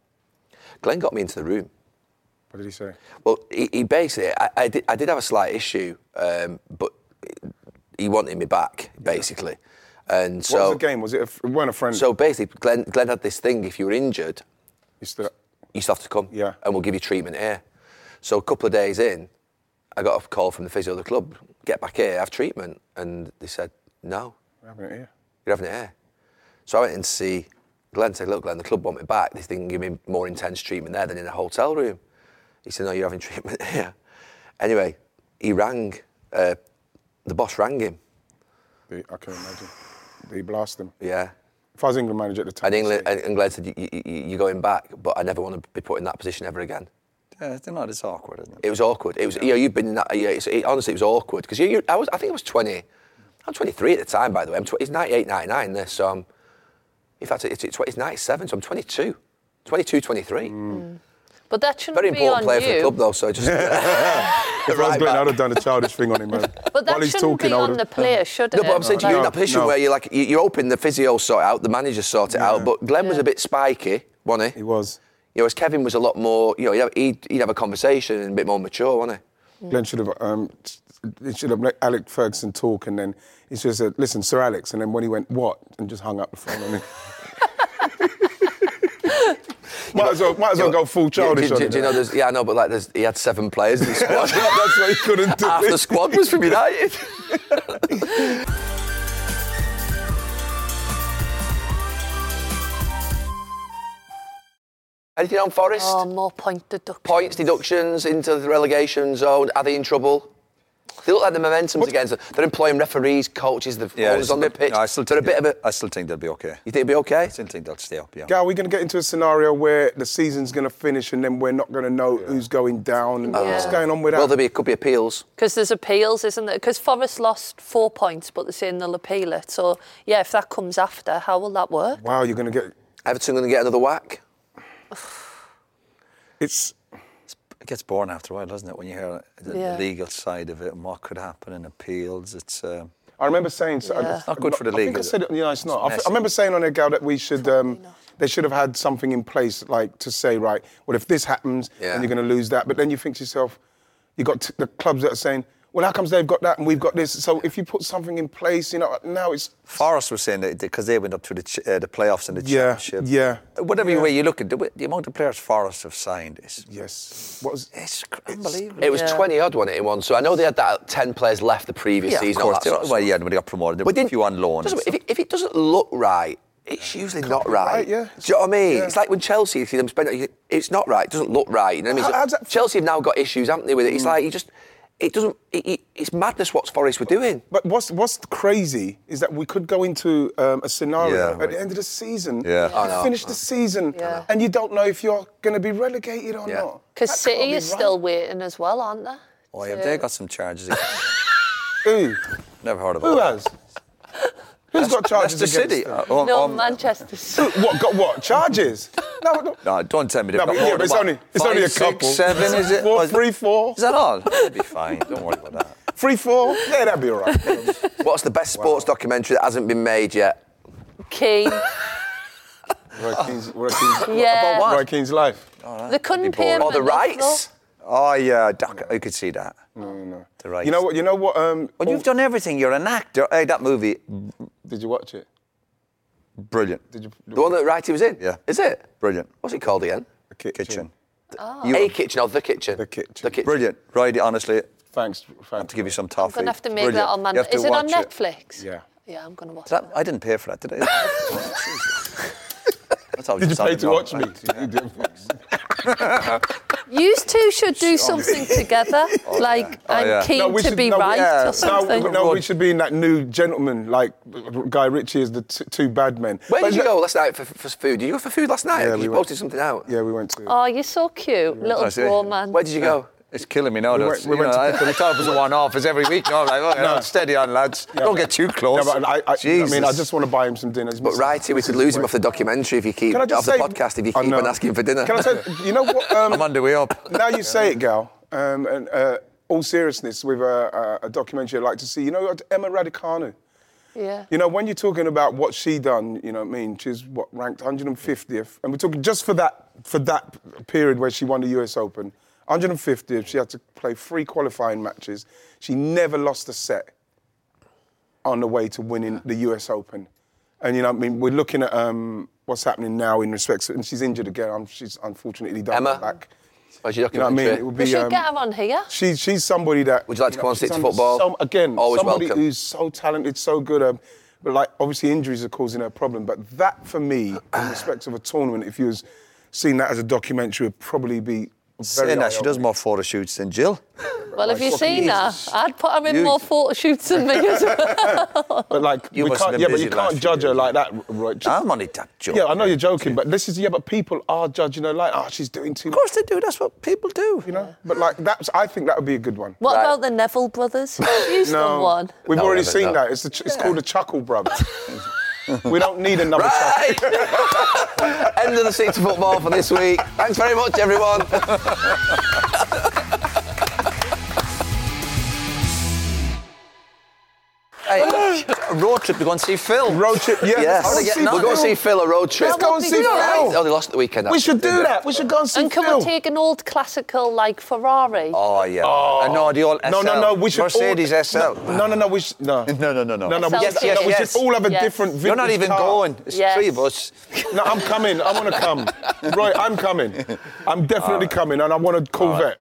Glenn got me into the room. What did he say? Well, he basically, I did have a slight issue, but he wanted me back, basically. And so, what was the game? Was it weren't a friend? So basically, Glenn had this thing: if you were injured, you still have to come, and we'll give you treatment here. So a couple of days in, I got a call from the physio of the club: get back here, have treatment. And they said, no, we're having it here. You're having it here. So I went in to see Glenn. Said, look, Glenn, the club want me back. They think give me more intense treatment there than in a hotel room. He said, no, you're having treatment here. Anyway, he rang. The boss rang him. I can imagine. He blasted him. Yeah. If I was England manager at the time. And Glenn said, you're going back, but I never want to be put in that position ever again. Yeah, it's awkward, isn't it? It was awkward. It was, you've been in that. Honestly, it was awkward because I think I was 20. I'm 23 at the time, by the way. It's 98, 99. This, so in fact, it's 97. So I'm 22, 23. But that shouldn't very be important on player you. for the club, though. So just. If I was Glenn, I'd have done a childish thing on him, man. But that shouldn't be on the player, should it? No, but I'm saying you're in that position where you're hoping the physio sort it out, the manager sort it out. But Glenn was a bit spiky, wasn't he? He was. Whereas Kevin was a lot more. He'd have a conversation and a bit more mature, wasn't he? Glenn should have let Alex Ferguson talk, and then he should have said, "Listen, Sir Alex," and then when he went, "What?" and just hung up the phone on him. Might as well go full childish on him. Do you know? I know, but he had 7 players in the squad. That's why he couldn't do it. Half the squad was from United. Anything on Forest? Oh, more point deductions. Points deductions into the relegation zone. Are they in trouble? They look like the momentum's against them. They're employing referees, coaches, the owners on the pitch. I still think they'll be okay. You think they'll be okay? I still think they'll stay up, yeah. Gal, we're going to get into a scenario where the season's going to finish and then we're not going to know who's going down and what's going on with that. Well, could be appeals. Because there's appeals, isn't there? Because Forest lost 4 points, but they're saying they'll appeal it. So, if that comes after, how will that work? Wow, you're going to get... Everton going to get another whack? It gets boring after a while, doesn't it, when you hear the legal side of it and what could happen in appeals. It's. I remember saying... It's not good for the league. I think I said it, it's not. I remember saying on there, Gal, that we should... they should have had something in place, like, to say, right, well, if this happens, then you're going to lose that. But then you think to yourself, you got the clubs that are saying, well, how comes they've got that and we've got this? So if you put something in place, now it's... Forest was saying that because they went up to the playoffs and the championship. Yeah. Whatever way you look at it, the amount of players Forest have signed is... Yes. It's unbelievable. It was 20 odd, wasn't it, in one? So I know they had that 10 players left the previous season. Of course. When they got promoted, there were a few on loan. If it doesn't look right, it's usually not right. Yeah. Do you know what I mean? Yeah. It's like when Chelsea, you see them spend... It's not right. It doesn't look right. You know what I mean? Chelsea have now got issues, haven't they, with it? It's like you just... It doesn't. It's madness what Forest were doing. But what's crazy is that we could go into a scenario at the end of the season, finish the season, and you don't know if you're going to be relegated or not. Because City is still waiting as well, aren't they? Oh, yeah, they got some charges. Who? Never heard of it. Who has? Who's got charges against City? No, Manchester City. What got what? Charges? No, don't tell me they've got more than it's only a couple. 6, 7, is it? 4, 3, 4. Is that all? That'd be fine. Don't worry about that. 3, 4? Yeah, that'd be all right. What's the best sports documentary that hasn't been made yet? Keane. Roy Keane's life. They couldn't pay him. Or the rights? Oh, yeah, I could see that. No. The rights. You know what? Well, you've done everything. You're an actor. Hey, that movie. Did you watch it? Brilliant. Did you? The one that Righty was in? Yeah. Is it? Brilliant. What's it called again? The Kitchen. A Kitchen or The Kitchen? The Kitchen. Brilliant. Righty, honestly. Thanks. I have to give you some toffee. I'm going to have to make that on Monday. Is it on Netflix? Yeah. Yeah, I'm going to watch it. I didn't pay for that, did I? Did you pay to watch me? You two should do something together, I'm keen to be right or something. No, we should be in that new Gentleman, like Guy Ritchie is the two bad men. Where did you go last night for food? Did you go for food last night? Yeah, you posted something out. Yeah, we went to... Oh, you're so cute, little bro man. Where did you go? It's killing me now. We went to I thought it was a one-off. It's every week. No, like, steady on, lads. Don't get too close. No, but I just want to buy him some dinner. But Righty, we could lose him off the documentary if you keep... off the podcast if you keep on asking for dinner. Can I say, you know what... I'm on the way up. Now you say it, Gal, and all seriousness, with a documentary I'd like to see, you know Emma Raducanu? Yeah. You know, when you're talking about what she done, you know what I mean, she's, ranked 150th, and we're talking just for that period where she won the US Open, 150th, she had to play 3 qualifying matches. She never lost a set on the way to winning the US Open. And, you know, I mean, we're looking at what's happening now in respect to, and she's injured again. She's unfortunately done Emma? back. Where's your You know what I mean? documentary? It would be, We should get her on here. She's somebody that... Would you like to come on stick to football? Always somebody welcome. who's so talented, so good. But, like, obviously injuries are causing her a problem. But that, for me, in respect of a tournament, if you was seeing that as a documentary, would probably be... Saying that, she does more photo shoots than Jill. Well, have you seen her? I'd put her in more photo shoots than me as well. But like, You we must have can't, been yeah, but busy you the last can't few judge her years. like that, right? I'm only joking. Yeah, I know you're joking, but this is, but people are judging her like, she's doing too much. Of course they do. That's what people do. You know? But like, I think that would be a good one. What about the Neville brothers? You've done one. We've already seen that. It's called the Chuckle Brothers. We don't need another chuckle. End of the Seats of Football for this week. Thanks very much, everyone. Hey, a road trip to go and see Phil. Road trip, yeah. Yes. We'll go see Phil, a road trip. Let's go and see Phil. Oh, they lost at the weekend. We should do that. We should go and see And Phil. can we take an old classical like Ferrari? Oh, yeah. No, the old SL. No, we should Mercedes SL. No, we should... No. No. We should all have a different vintage You're not even car. going. It's three of us. No, I'm coming. I want to come. Right, I'm coming. I'm definitely coming, and I want a Corvette.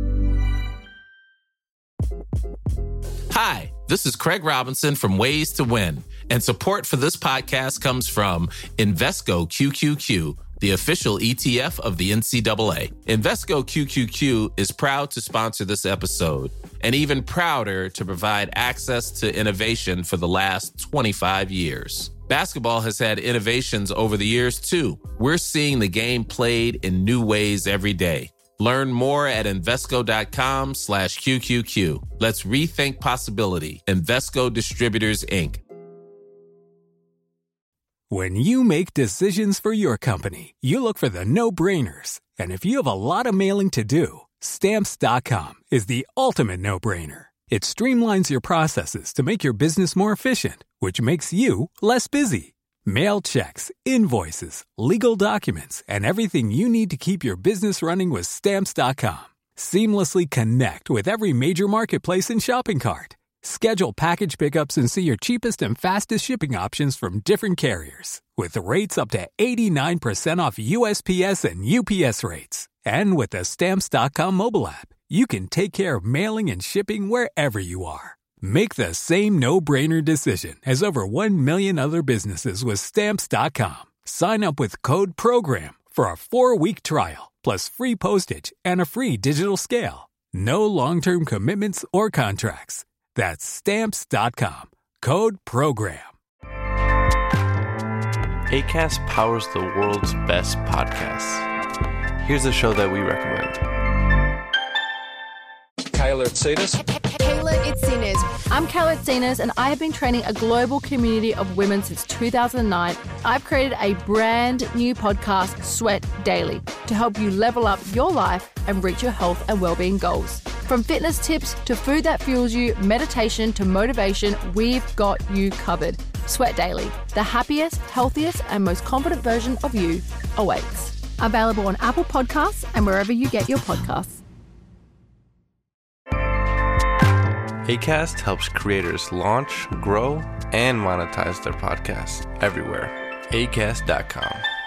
Hi, this is Craig Robinson from Ways to Win, and support for this podcast comes from Invesco QQQ, the official ETF of the NCAA. Invesco QQQ is proud to sponsor this episode, and even prouder to provide access to innovation for the last 25 years. Basketball has had innovations over the years, too. We're seeing the game played in new ways every day. Learn more at Invesco.com/QQQ. Let's rethink possibility. Invesco Distributors, Inc. When you make decisions for your company, you look for the no-brainers. And if you have a lot of mailing to do, Stamps.com is the ultimate no-brainer. It streamlines your processes to make your business more efficient, which makes you less busy. Mail checks, invoices, legal documents, and everything you need to keep your business running with Stamps.com. Seamlessly connect with every major marketplace and shopping cart. Schedule package pickups and see your cheapest and fastest shipping options from different carriers, with rates up to 89% off USPS and UPS rates. And with the Stamps.com mobile app, you can take care of mailing and shipping wherever you are. Make the same no-brainer decision as over 1 million other businesses with Stamps.com. Sign up with code PROGRAM for a 4-week trial, plus free postage and a free digital scale. No long-term commitments or contracts. That's Stamps.com. Code PROGRAM. Acast powers the world's best podcasts. Here's a show that we recommend. Kayla Itsinas. Kayla Itsinas. I'm Kayla Itsinas, and I have been training a global community of women since 2009. I've created a brand new podcast, Sweat Daily, to help you level up your life and reach your health and well-being goals. From fitness tips to food that fuels you, meditation to motivation, we've got you covered. Sweat Daily, the happiest, healthiest, and most confident version of you awaits. Available on Apple Podcasts and wherever you get your podcasts. Acast helps creators launch, grow, and monetize their podcasts everywhere. Acast.com.